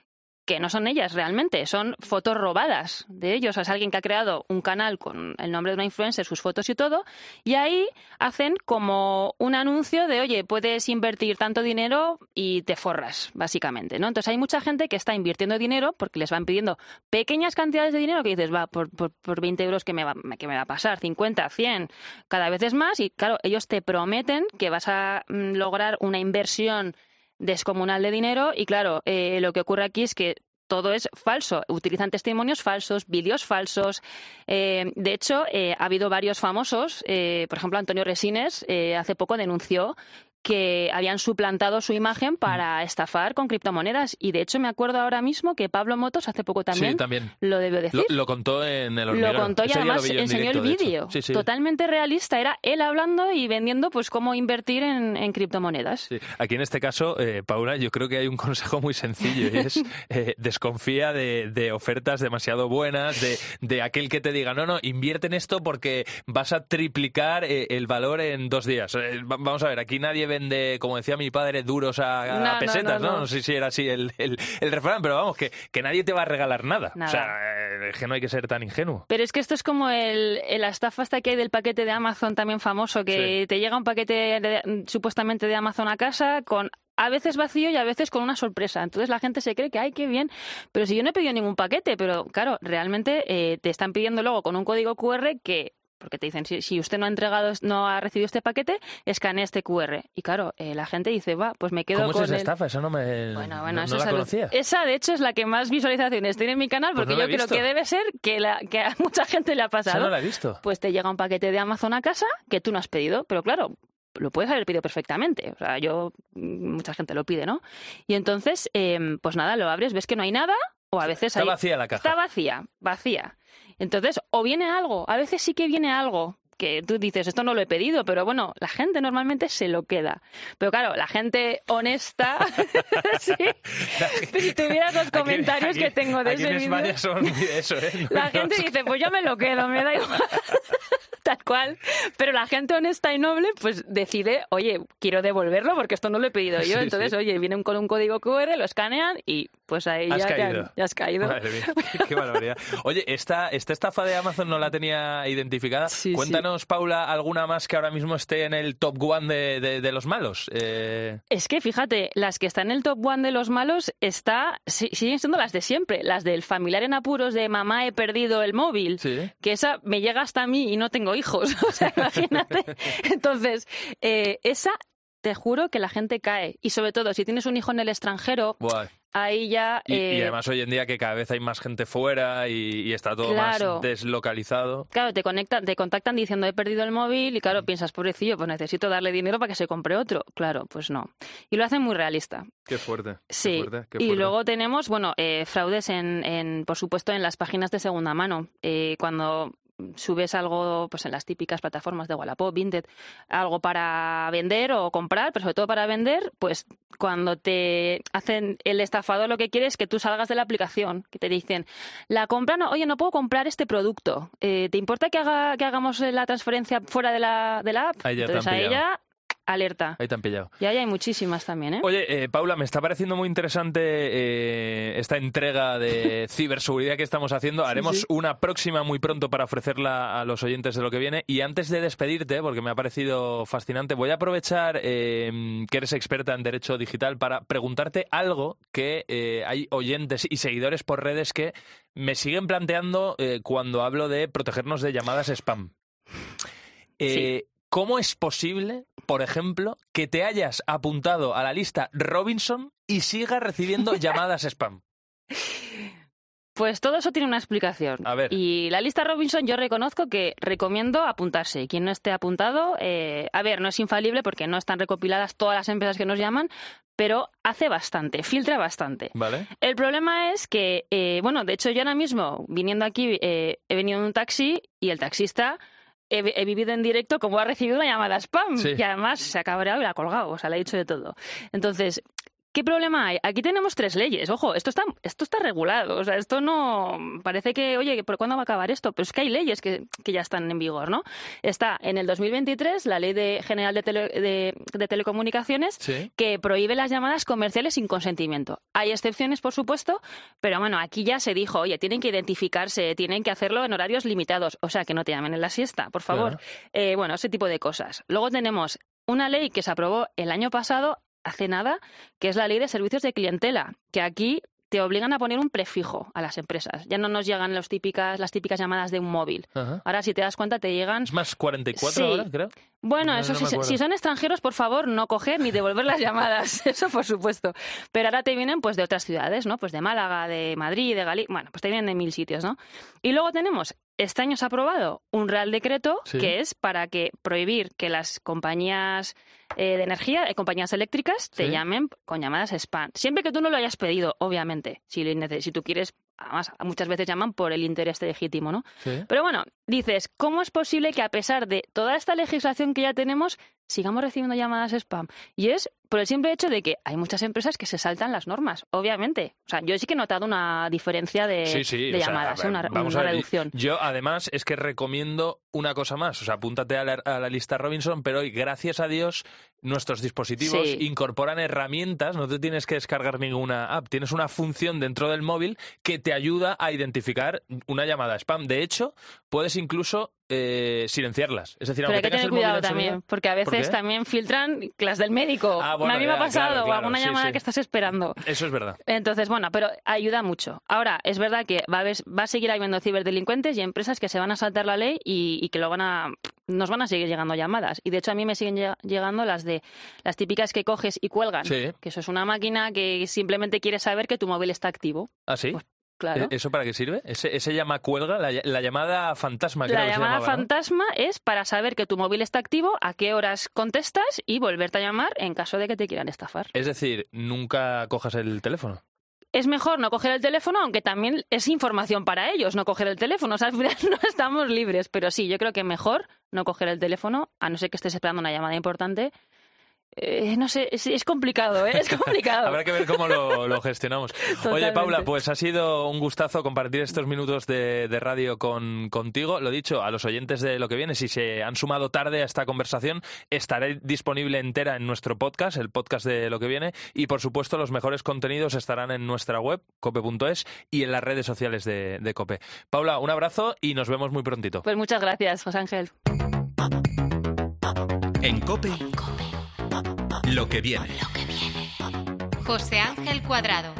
que no son ellas realmente, son fotos robadas de ellos. O sea, es alguien que ha creado un canal con el nombre de una influencer, sus fotos y todo, y ahí hacen como un anuncio de, oye, puedes invertir tanto dinero y te forras, básicamente, ¿no? Entonces hay mucha gente que está invirtiendo dinero porque les van pidiendo pequeñas cantidades de dinero que dices, va, por 20 euros que me va a pasar, 50, 100, cada vez es más, y claro, ellos te prometen que vas a lograr una inversión descomunal de dinero y claro, lo que ocurre aquí es que todo es falso. Utilizan testimonios falsos, vídeos falsos. De hecho, ha habido varios famosos. Por ejemplo, Antonio Resines hace poco denunció que habían suplantado su imagen para estafar con criptomonedas. Y de hecho me acuerdo ahora mismo que Pablo Motos hace poco también, lo debió decir. Lo contó en El Hormiguero. Lo contó y además enseñó el vídeo. Sí. Totalmente realista. Era él hablando y vendiendo pues cómo invertir en criptomonedas. Sí. Aquí en este caso, Paula, yo creo que hay un consejo muy sencillo y es desconfía de ofertas demasiado buenas, de aquel que te diga, no, invierte en esto porque vas a triplicar el valor en 2 días. Vamos a ver, aquí nadie vende, como decía mi padre, duros a pesetas, ¿no? No sé si era así el refrán, pero vamos, que nadie te va a regalar nada. O sea, es que no hay que ser tan ingenuo. Pero es que esto es como la estafa hasta que hay del paquete de Amazon también famoso, que te llega un paquete supuestamente de Amazon a casa con a veces vacío y a veces con una sorpresa. Entonces la gente se cree que, ¡ay, qué bien! Pero si yo no he pedido ningún paquete, pero claro, realmente te están pidiendo luego con un código QR que... Porque te dicen, si usted no ha recibido este paquete, escanea este QR. Y claro, la gente dice, va, pues me quedo con ¿Cómo es esa estafa? Eso no la conocía. Esa, de hecho, es la que más visualizaciones tiene en mi canal, porque yo creo que debe ser que a mucha gente le ha pasado. Esa no la he visto. Pues te llega un paquete de Amazon a casa que tú no has pedido, pero claro, lo puedes haber pedido perfectamente. O sea, mucha gente lo pide, ¿no? Y entonces, pues nada, lo abres, ves que no hay nada, o a veces está vacía la caja. Está vacía. Entonces, o viene algo, a veces sí que viene algo que tú dices, esto no lo he pedido, pero bueno, la gente normalmente se lo queda. Pero claro, la gente honesta, sí, si tuvieras los comentarios que tengo de ese vídeo... Aquí en España son eso, ¿eh? La gente dice, pues yo me lo quedo, me da igual. Tal cual. Pero la gente honesta y noble, pues decide, oye, quiero devolverlo porque esto no lo he pedido yo. Entonces, oye, vienen con un código QR, lo escanean y pues ahí ya has caído. Madre mía, qué barbaridad. Oye, esta estafa de Amazon no la tenía identificada. Cuéntanos, Paula, alguna más que ahora mismo esté en el top 1 de los malos. Es que, fíjate, las que están en el top 1 de los malos siguen siendo las de siempre. Las del familiar en apuros de mamá he perdido el móvil. Sí. Que esa me llega hasta a mí y no tengo hijos. O sea, imagínate. Entonces, esa... Te juro que la gente cae. Y sobre todo, si tienes un hijo en el extranjero, ahí ya... Y además hoy en día que cada vez hay más gente fuera y está todo más deslocalizado. Claro, te contactan diciendo he perdido el móvil y claro, piensas, pobrecillo, pues necesito darle dinero para que se compre otro. Claro, pues no. Y lo hacen muy realista. Qué fuerte. Sí. Qué fuerte. Y luego tenemos, fraudes por supuesto, en las páginas de segunda mano. Cuando... subes algo pues en las típicas plataformas de Wallapop, Vinted, algo para vender o comprar, pero sobre todo para vender, pues cuando te hacen el estafador lo que quiere es que tú salgas de la aplicación, que te dicen, la compra no, oye, no puedo comprar este producto, ¿te importa que hagamos la transferencia fuera de la app? Entonces a ella... alerta. Ahí te han pillado. Y ahí hay muchísimas también, ¿eh? Oye, Paula, me está pareciendo muy interesante esta entrega de ciberseguridad que estamos haciendo. Haremos una próxima muy pronto para ofrecerla a los oyentes de lo que viene. Y antes de despedirte, porque me ha parecido fascinante, voy a aprovechar que eres experta en derecho digital para preguntarte algo que hay oyentes y seguidores por redes que me siguen planteando cuando hablo de protegernos de llamadas spam. ¿Cómo es posible, por ejemplo, que te hayas apuntado a la lista Robinson y sigas recibiendo llamadas spam? Pues todo eso tiene una explicación. A ver. Y la lista Robinson yo reconozco que recomiendo apuntarse. Quien no esté apuntado, no es infalible porque no están recopiladas todas las empresas que nos llaman, pero hace bastante, filtra bastante. Vale. El problema es que, de hecho yo ahora mismo, viniendo aquí, he venido en un taxi y el taxista... He vivido en directo como ha recibido una llamada spam y además se ha cabreado y la ha colgado, o sea, le ha dicho de todo. Entonces, ¿Qué problema hay? Aquí tenemos 3 leyes. Ojo, esto está regulado. O sea, esto no... Parece que, oye, ¿por cuándo va a acabar esto? Pero es que hay leyes que ya están en vigor, ¿no? Está en el 2023 la Ley General de Telecomunicaciones que prohíbe las llamadas comerciales sin consentimiento. Hay excepciones, por supuesto, pero bueno, aquí ya se dijo, oye, tienen que identificarse, tienen que hacerlo en horarios limitados. O sea, que no te llamen en la siesta, por favor. Bueno, ese tipo de cosas. Luego tenemos una ley que se aprobó el año pasado, hace nada, que es la Ley de Servicios de Clientela, que aquí te obligan a poner un prefijo a las empresas. Ya no nos llegan las típicas llamadas de un móvil. Ahora, si te das cuenta, te llegan... Es más 44 ahora, creo. Bueno, eso si son extranjeros, por favor, no coger ni devolver las llamadas. Eso, por supuesto. Pero ahora te vienen pues de otras ciudades, ¿no? Pues de Málaga, de Madrid, de Galicia... Bueno, pues te vienen de 1000 sitios, ¿no? Y luego tenemos... Este año se ha aprobado un Real Decreto que es para prohibir que las compañías de energía, compañías eléctricas, te llamen con llamadas spam. Siempre que tú no lo hayas pedido, obviamente. Si tú quieres, además, muchas veces llaman por el interés legítimo, ¿no? Pero bueno, dices, ¿cómo es posible que a pesar de toda esta legislación que ya tenemos, sigamos recibiendo llamadas spam? Y es por el simple hecho de que hay muchas empresas que se saltan las normas, obviamente. O sea, yo sí que he notado una diferencia de llamadas, una reducción. Yo, además, es que recomiendo una cosa más. O sea, apúntate a la lista Robinson, pero hoy, gracias a Dios, nuestros dispositivos incorporan herramientas, no te tienes que descargar ninguna app. Tienes una función dentro del móvil que te ayuda a identificar una llamada spam. De hecho, puedes incluso silenciarlas. Es decir, pero aunque hay que tener cuidado también, porque a veces también filtran las del médico. A mí me ha pasado, o alguna llamada que estás esperando. Eso es verdad. Entonces, bueno, pero ayuda mucho. Ahora, es verdad que va a seguir habiendo ciberdelincuentes y empresas que se van a saltar la ley y que nos van a seguir llegando llamadas. Y de hecho a mí me siguen llegando las típicas que coges y cuelgan. Que eso es una máquina que simplemente quiere saber que tu móvil está activo. ¿Ah, sí? Pues, claro. ¿Eso para qué sirve? ¿Ese llama cuelga? La llamada fantasma, creo que se llamaba, La llamada fantasma, ¿no? Es para saber que tu móvil está activo, a qué horas contestas y volverte a llamar en caso de que te quieran estafar. Es decir, nunca cojas el teléfono. Es mejor no coger el teléfono, aunque también es información para ellos no coger el teléfono. O sea, al final no estamos libres. Pero sí, yo creo que mejor no coger el teléfono, a no ser que estés esperando una llamada importante. No sé, es complicado, ¿eh? Es complicado. Habrá que ver cómo lo gestionamos. Totalmente. Oye, Paula, pues ha sido un gustazo compartir estos minutos de radio contigo. Lo dicho, a los oyentes de Lo que viene, si se han sumado tarde a esta conversación, estará disponible entera en nuestro podcast, el podcast de Lo que viene, y por supuesto los mejores contenidos estarán en nuestra web, cope.es, y en las redes sociales de COPE. Paula, un abrazo y nos vemos muy prontito. Pues muchas gracias, José Ángel. En COPE. Lo que viene. José Ángel Cuadrado.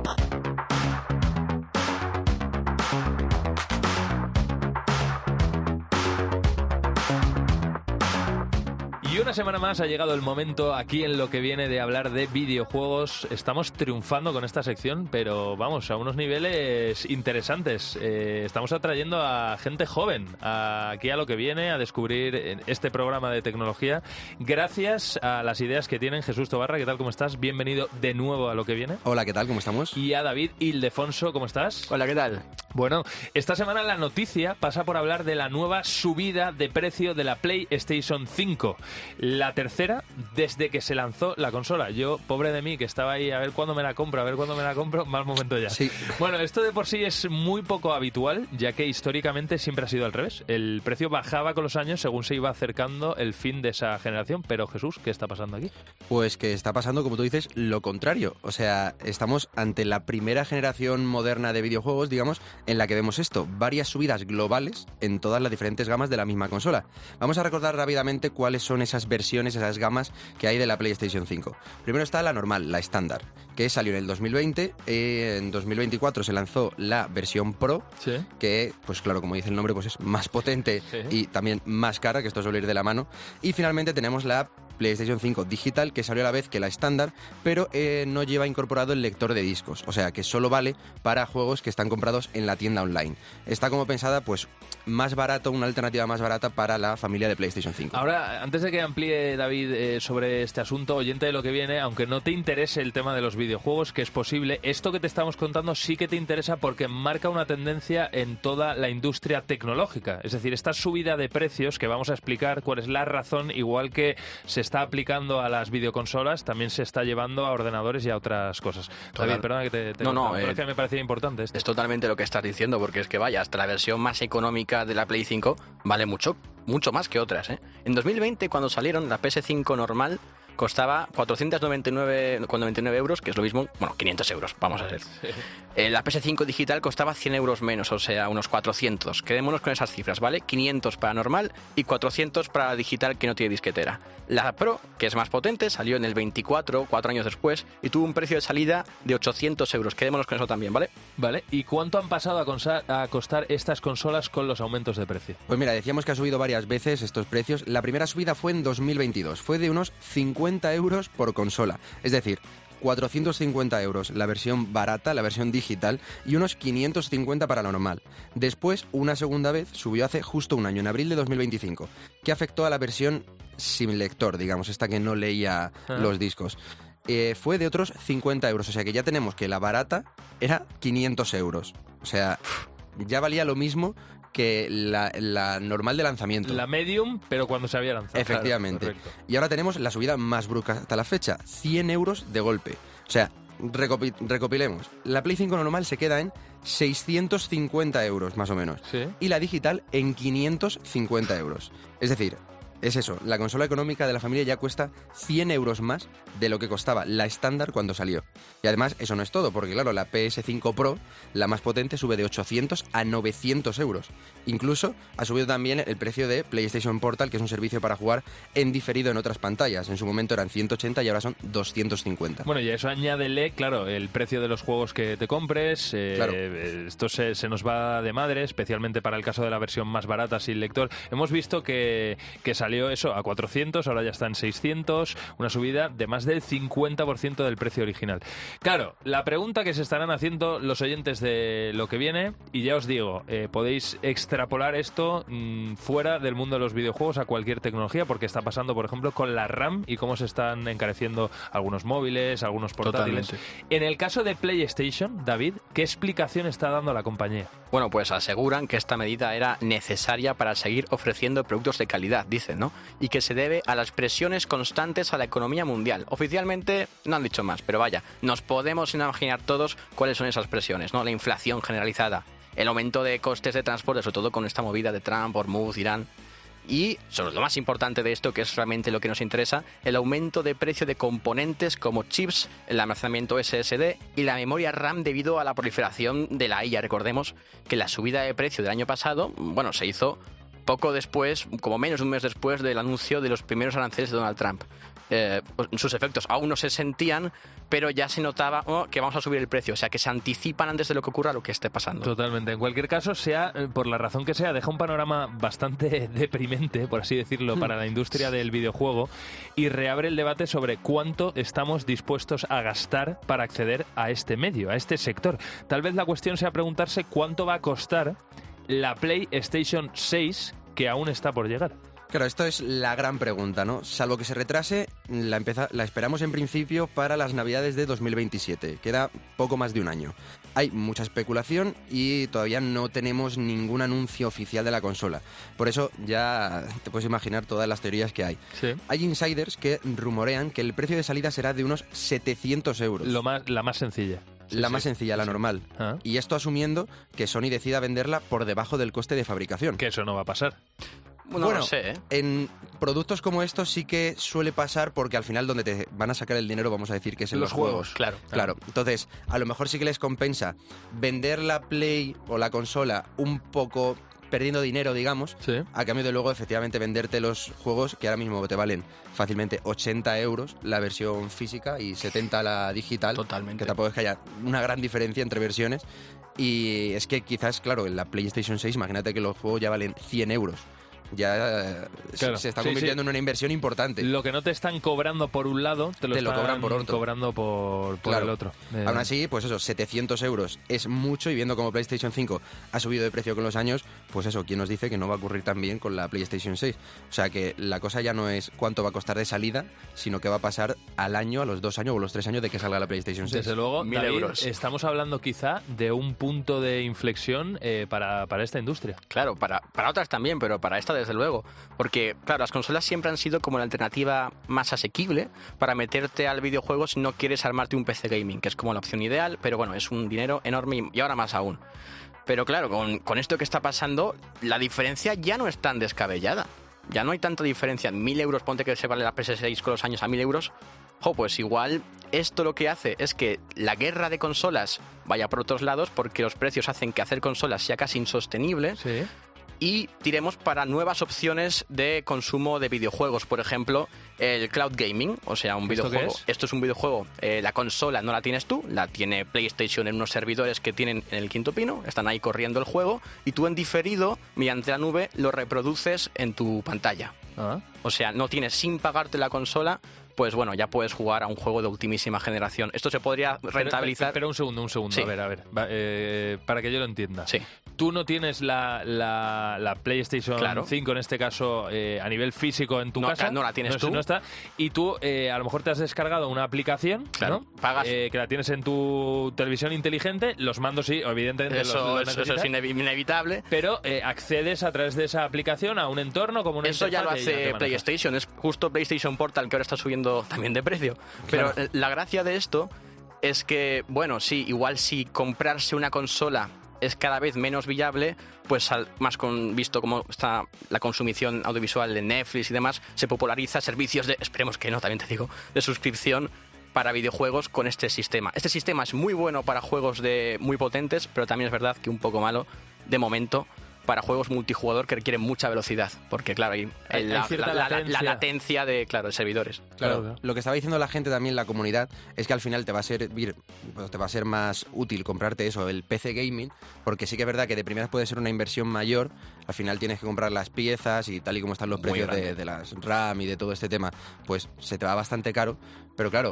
Y una semana más ha llegado el momento aquí en Lo que viene de hablar de videojuegos. Estamos triunfando con esta sección, pero vamos, a unos niveles interesantes. Estamos atrayendo a gente joven aquí a Lo que viene, a descubrir este programa de tecnología, gracias a las ideas que tienen. Jesús Tobarra, ¿qué tal? ¿Cómo estás? Bienvenido de nuevo a Lo que viene. Hola, ¿qué tal? ¿Cómo estamos? Y a David Ildefonso, ¿cómo estás? Hola, ¿qué tal? Bueno, esta semana la noticia pasa por hablar de la nueva subida de precio de la PlayStation 5. La tercera desde que se lanzó la consola. Yo, pobre de mí, que estaba ahí a ver cuándo me la compro, mal momento ya. Sí. Bueno, esto de por sí es muy poco habitual, ya que históricamente siempre ha sido al revés. El precio bajaba con los años según se iba acercando el fin de esa generación. Pero Jesús, ¿qué está pasando aquí? Pues que está pasando, como tú dices, lo contrario. O sea, estamos ante la primera generación moderna de videojuegos, digamos, en la que vemos esto, varias subidas globales en todas las diferentes gamas de la misma consola. Vamos a recordar rápidamente cuáles son esas versiones, esas gamas que hay de la PlayStation 5. Primero está la normal, la estándar, que salió en el 2020. En 2024 se lanzó la versión Pro, que, pues claro, como dice el nombre, pues es más potente y también más cara, que esto suele ir de la mano. Y finalmente tenemos la PlayStation 5 Digital, que salió a la vez que la estándar, pero no lleva incorporado el lector de discos, o sea que solo vale para juegos que están comprados en la tienda online. Está como pensada, pues, más barato, una alternativa más barata para la familia de PlayStation 5. Ahora, antes de que amplíe David sobre este asunto, oyente de Lo que viene, aunque no te interese el tema de los videojuegos, que es posible, esto que te estamos contando sí que te interesa porque marca una tendencia en toda la industria tecnológica. Es decir, esta subida de precios, que vamos a explicar cuál es la razón, igual que se está aplicando a las videoconsolas también se está llevando a ordenadores y a otras cosas. David, perdona que te me parecía importante esto. Es totalmente lo que estás diciendo, porque es que vaya, hasta la versión más económica de la Play 5 vale mucho más que otras, ¿eh? En 2020, cuando salieron, la PS5 normal costaba 499,99 euros, que es lo mismo, 500 euros, vamos a ver. Sí. La PS5 digital costaba 100 euros menos, o sea, unos 400. Quedémonos con esas cifras, ¿vale? 500 para normal y 400 para la digital que no tiene disquetera. La Pro, que es más potente, salió en el 24, 4 años después, y tuvo un precio de salida de 800 euros. Quedémonos con eso también, ¿vale? Vale, ¿y cuánto han pasado a costar estas consolas con los aumentos de precio? Pues mira, decíamos que ha subido varias veces estos precios. La primera subida fue en 2022, fue de unos 50 euros por consola, es decir, 450 euros la versión barata, la versión digital, y unos 550 para la normal. Después, una segunda vez, subió hace justo un año, en abril de 2025, que afectó a la versión sin lector, digamos, esta que no leía los discos. Fue de otros 50 euros, o sea que ya tenemos que la barata era 500 euros. O sea, ya valía lo mismo que la normal de lanzamiento. La medium, pero cuando se había lanzado. Efectivamente. Claro, y ahora tenemos la subida más brusca hasta la fecha, 100 euros de golpe. O sea, recopilemos. La Play 5 normal se queda en 650 euros, más o menos. ¿Sí? Y la digital en 550 euros. Es decir, es eso, la consola económica de la familia ya cuesta 100 euros más de lo que costaba la estándar cuando salió. Y además, eso no es todo, porque claro, la PS5 Pro, la más potente, sube de 800 a 900 euros. Incluso ha subido también el precio de PlayStation Portal, que es un servicio para jugar en diferido en otras pantallas. En su momento eran 180 y ahora son 250. Bueno, y a eso añádele, claro, el precio de los juegos que te compres. Claro. Esto se nos va de madre, especialmente para el caso de la versión más barata sin lector. Hemos visto que salió eso a 400, ahora ya está en 600, una subida de más del 50% del precio original. Claro, la pregunta que se estarán haciendo los oyentes de lo que viene, y ya os digo, podéis extrapolar esto fuera del mundo de los videojuegos a cualquier tecnología, porque está pasando, por ejemplo, con la RAM y cómo se están encareciendo algunos móviles, algunos portátiles. Totalmente. En el caso de PlayStation, David, ¿qué explicación está dando la compañía? Bueno, pues aseguran que esta medida era necesaria para seguir ofreciendo productos de calidad, dicen, ¿no? Y que se debe a las presiones constantes a la economía mundial. Oficialmente no han dicho más, pero vaya, nos podemos imaginar todos cuáles son esas presiones, ¿no? La inflación generalizada, el aumento de costes de transporte, sobre todo con esta movida de Trump, Hormuz, Irán. Y, sobre lo más importante de esto, que es realmente lo que nos interesa, el aumento de precio de componentes como chips, el almacenamiento SSD y la memoria RAM debido a la proliferación de la IA. Recordemos que la subida de precio del año pasado, bueno, se hizo poco después, como menos de un mes después del anuncio de los primeros aranceles de Donald Trump. Sus efectos aún no se sentían, pero ya se notaba que vamos a subir el precio, o sea que se anticipan antes de lo que ocurra lo que esté pasando. Totalmente. En cualquier caso, sea por la razón que sea, deja un panorama bastante deprimente, por así decirlo, para la industria del videojuego, y reabre el debate sobre cuánto estamos dispuestos a gastar para acceder a este medio, a este sector. Tal vez la cuestión sea preguntarse cuánto va a costar la PlayStation 6, que aún está por llegar. Claro, esto es la gran pregunta, ¿no? Salvo que se retrase, la esperamos en principio para las Navidades de 2027. Queda poco más de un año. Hay mucha especulación y todavía no tenemos ningún anuncio oficial de la consola. Por eso ya te puedes imaginar todas las teorías que hay. Sí. Hay insiders que rumorean que el precio de salida será de unos 700 euros. La más sencilla. Más sencilla, la normal. Y esto asumiendo que Sony decida venderla por debajo del coste de fabricación. Que eso no va a pasar. Bueno, no sé, ¿eh? En productos como estos sí que suele pasar, porque al final donde te van a sacar el dinero, vamos a decir que es en los juegos. Claro. Entonces, a lo mejor sí que les compensa vender la Play o la consola un poco perdiendo dinero, digamos, a cambio de luego efectivamente venderte los juegos que ahora mismo te valen fácilmente 80 euros la versión física y 70 la digital. Totalmente. Que tampoco es que haya una gran diferencia entre versiones. Y es que quizás, claro, en la PlayStation 6, imagínate que los juegos ya valen 100 euros. Ya se está convirtiendo en una inversión importante. Lo que no te están cobrando por un lado, te lo cobran por otro. Cobrando por el otro. Aún así, pues eso, 700 euros es mucho, y viendo como PlayStation 5 ha subido de precio con los años, pues eso, ¿quién nos dice que no va a ocurrir también con la PlayStation 6? O sea que la cosa ya no es cuánto va a costar de salida, sino que va a pasar al año, a los 2 años o los 3 años de que salga la PlayStation 6. Desde luego, 1.000 David, euros. Estamos hablando quizá de un punto de inflexión para esta industria. Claro, para otras también, pero para esta desde luego. Porque, claro, las consolas siempre han sido como la alternativa más asequible para meterte al videojuego si no quieres armarte un PC gaming, que es como la opción ideal, pero bueno, es un dinero enorme y ahora más aún. Pero claro, con esto que está pasando, la diferencia ya no es tan descabellada. Ya no hay tanta diferencia. 1.000 euros, ponte que se vale la PS6 con los años a 1.000 euros. Pues igual esto lo que hace es que la guerra de consolas vaya por otros lados, porque los precios hacen que hacer consolas sea casi insostenible. Sí. Y tiremos para nuevas opciones de consumo de videojuegos. Por ejemplo, el cloud gaming, o sea, un videojuego. Esto es un videojuego. La consola no la tienes tú, la tiene PlayStation en unos servidores que tienen en el Quinto Pino. Están ahí corriendo el juego y tú en diferido, mediante la nube, lo reproduces en tu pantalla. O sea, no tienes, sin pagarte la consola, pues bueno, ya puedes jugar a un juego de ultimísima generación. Esto se podría rentabilizar. Pero un segundo. Sí. A ver. Para que yo lo entienda. Sí. Tú no tienes la PlayStation 5, en este caso, a nivel físico en tu casa. No la tienes tú. No está. Y tú, a lo mejor te has descargado una aplicación, ¿no? Pagas. Que la tienes en tu televisión inteligente. Los mandos, sí, evidentemente. Eso es inevitable. Pero accedes a través de esa aplicación a un entorno como una Eso ya lo hace PlayStation. Es justo PlayStation Portal, que ahora está subiendo también de precio. Pero la gracia de esto es que, bueno, sí, igual si comprarse una consola es cada vez menos viable, pues más visto cómo está la consumición audiovisual de Netflix y demás, se populariza servicios esperemos que no, también te digo, de suscripción para videojuegos con este sistema. Este sistema es muy bueno para juegos muy potentes, pero también es verdad que un poco malo, de momento, para juegos multijugador que requieren mucha velocidad, porque claro, hay la latencia de servidores. Claro. Lo que estaba diciendo la gente también, la comunidad, es que al final te va a ser más útil comprarte eso, el PC gaming, porque sí que es verdad que de primeras puede ser una inversión mayor, al final tienes que comprar las piezas y tal y como están los precios de las RAM y de todo este tema, pues se te va bastante caro, pero claro,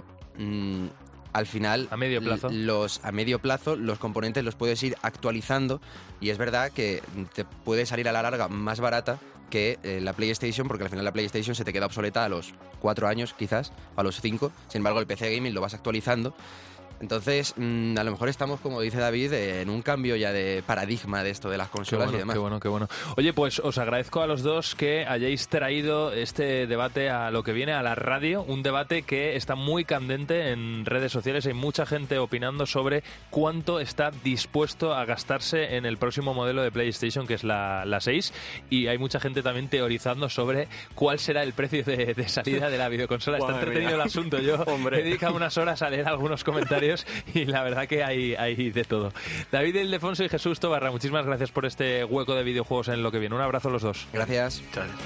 al final, a medio plazo los componentes los puedes ir actualizando y es verdad que te puede salir a la larga más barata que la PlayStation, porque al final la PlayStation se te queda obsoleta a los 4 años quizás, a los 5. Sin embargo, el PC Gaming lo vas actualizando. Entonces, a lo mejor estamos, como dice David, en un cambio ya de paradigma de esto de las consolas y demás. Qué bueno. Oye, pues os agradezco a los dos que hayáis traído este debate a lo que viene, a la radio, un debate que está muy candente en redes sociales. Hay mucha gente opinando sobre cuánto está dispuesto a gastarse en el próximo modelo de PlayStation, que es la 6, y hay mucha gente también teorizando sobre cuál será el precio de salida de la videoconsola. Está entretenido el asunto. Yo he dedicado unas horas a leer algunos comentarios y la verdad que hay de todo. David Ildefonso y Jesús Tobarra, muchísimas gracias por este hueco de videojuegos en lo que viene. Un abrazo a los dos. Gracias.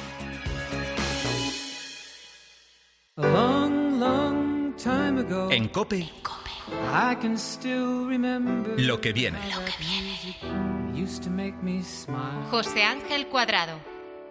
En COPE, lo que viene. José Ángel Cuadrado.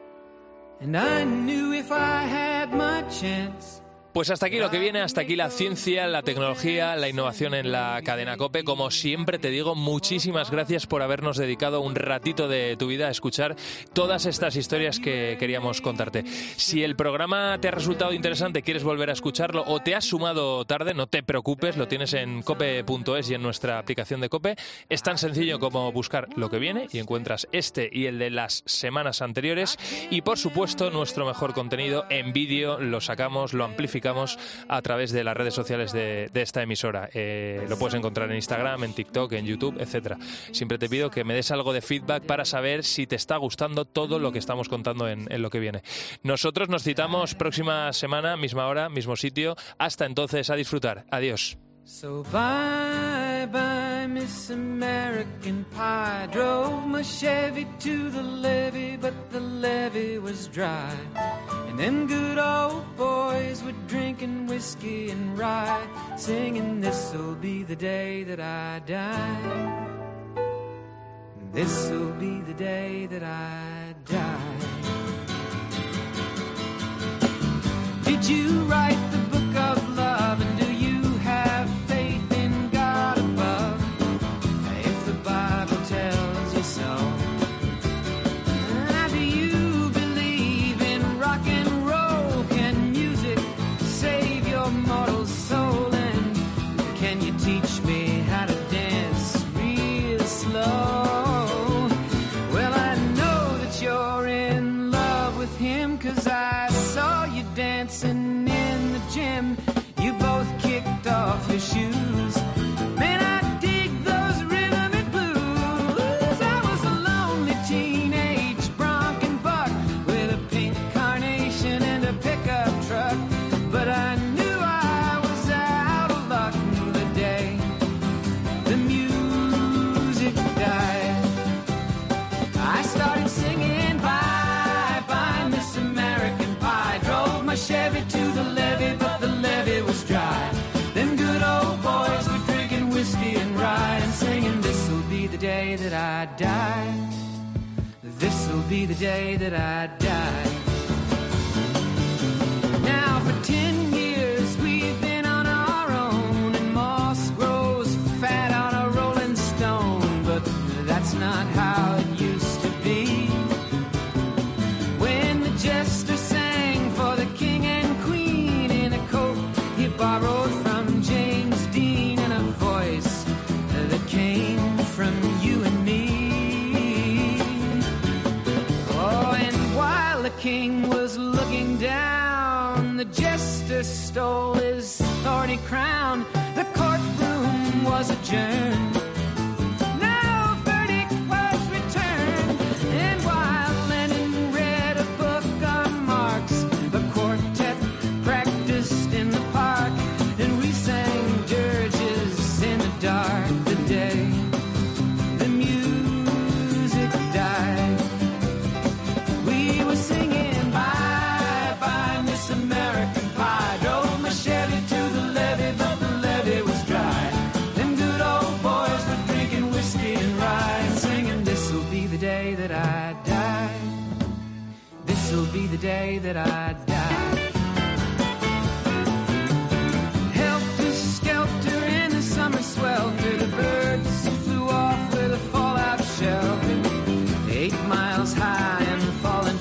Pues hasta aquí lo que viene, hasta aquí la ciencia, la tecnología, la innovación en la cadena COPE. Como siempre te digo, muchísimas gracias por habernos dedicado un ratito de tu vida a escuchar todas estas historias que queríamos contarte. Si el programa te ha resultado interesante, quieres volver a escucharlo o te has sumado tarde, no te preocupes, lo tienes en cope.es y en nuestra aplicación de COPE. Es tan sencillo como buscar lo que viene y encuentras este y el de las semanas anteriores. Y por supuesto, nuestro mejor contenido en vídeo lo sacamos, lo amplificamos a través de las redes sociales de esta emisora. Lo puedes encontrar en Instagram, en TikTok, en YouTube, etcétera. Siempre te pido que me des algo de feedback para saber si te está gustando todo lo que estamos contando en lo que viene. Nosotros nos citamos próxima semana, misma hora, mismo sitio. Hasta entonces, a disfrutar. Adiós. So bye bye Miss American Pie. Drove my Chevy to the levee, but the levee was dry. And them good old boys were drinking whiskey and rye, singing this'll be the day that I die. This'll be the day that I die. Did you write the book of love, and do you have faith in God above? If the Bible tells you so. Do you believe in rock and roll? Can music save your mortal soul? And can you teach me how to dance real slow? Well, I know that you're in love. I die. This'll be the day that I die. Now for 10 years we've been on our own, and moss grows fat on a rolling stone, but that's not how it used to be. When the jester sang for the king and queen in a coat he borrowed from James Dean, and a voice that came from you and me. Oh, and while the king was looking down, the jester stole his thorny crown. The courtroom was adjourned. No verdict was returned. And while Lenin read a book on Marx, the quartet practiced in the park, and we sang dirges in the dark. The day the music died, we were singing bye bye Miss American Pie. Drove my Chevy to the levee, but the levee was dry. Them good old boys were drinking whiskey and rye, and singing this'll be the day that I die. This'll be the day that I die. Helter skelter in the summer swelter, the birds flew off with a fallout shelter. 8 miles high and falling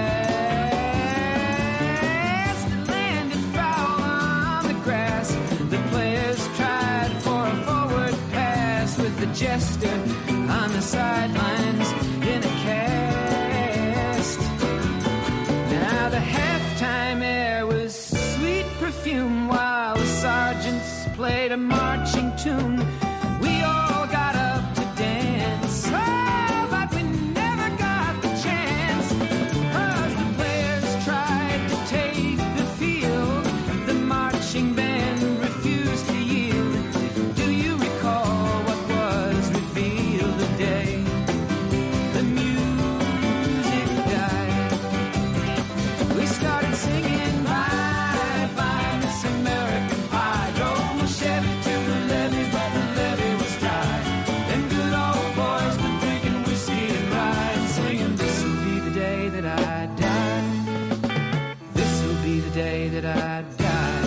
fast, it landed foul on the grass. The players tried for a forward pass, with the jester on the sidelines in a cast. Now the halftime air was sweet perfume, while the sergeants played a marching tune. We all got up to dance, oh, but we never got the chance, 'cause the players tried to take the field. The marching band refused to yield. Do you recall what was revealed the day the music died? We started singing bye bye Miss American Pie. Drove my Chevy to the levee, but the levee was dry. Them good old boys were drinking whiskey and rye, and singing this'll be the day that I die. This'll be the day that I die.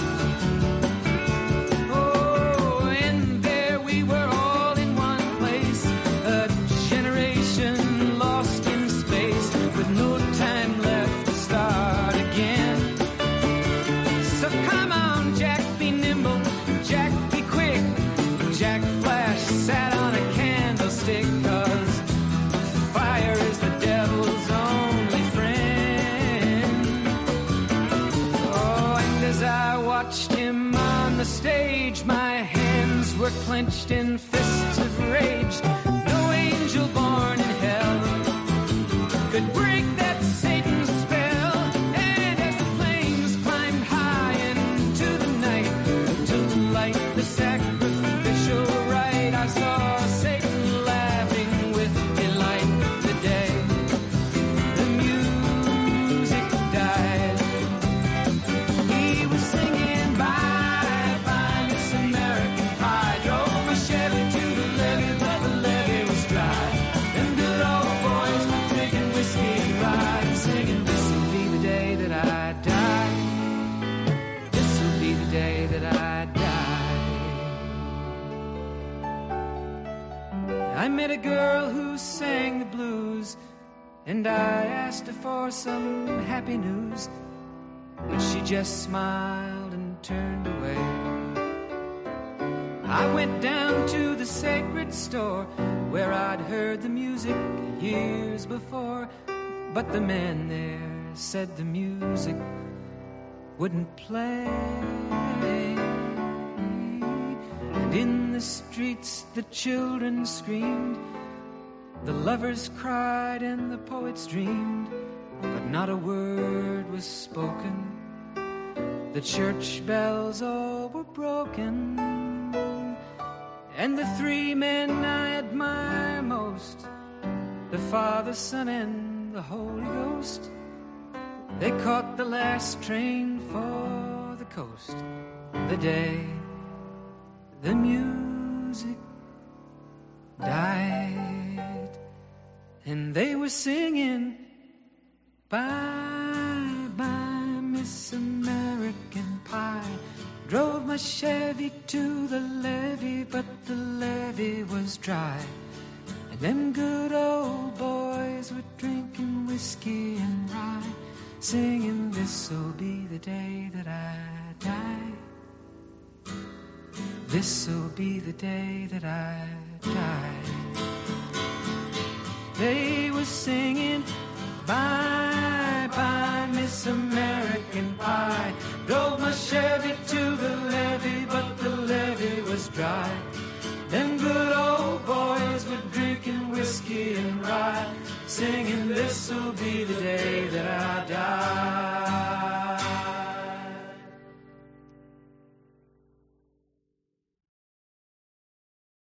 Oh, and there we were all in one place, a generation lost in space, with no time left to start again. So come on, Jack, be nimble, Jack, be quick. Jack Flash sat on a candlestick, 'cause fire is the devil's only friend. Oh, and as I watched him on the stage, my hands were clenched in fists of rage. No angel born in hell could break that Satan's spell. And as the flames climbed high into the night to light the sacrificial rite, I saw Satan laughing with delight. The day the music died, he was singing bye bye Miss American Pie. Drove my Chevy to the levee, but the levee was dry. Them good old boys were drinking whiskey and rye, and singing this'll be the day that I die. This'll be the day that I die. I met a girl who sang the blues, and I asked her for some happy news, but she just smiled and turned away. I went down to the sacred store where I'd heard the music years before, but the man there said the music wouldn't play. And in the streets the children screamed, the lovers cried and the poets dreamed, but not a word was spoken. The church bells all were broken, and the 3 men I admire most, the Father, Son, and the Holy Ghost, they caught the last train for the coast. The day the music died. and they were singing, bye, bye, Miss American Pie. Drove my Chevy to the levee, but the levee was dry. And them good old boys were drinking whiskey and rye, singing, this'll be the day that I die. This'll be the day that I die. They were singing, bye, bye, Miss American Pie. Drove my Chevy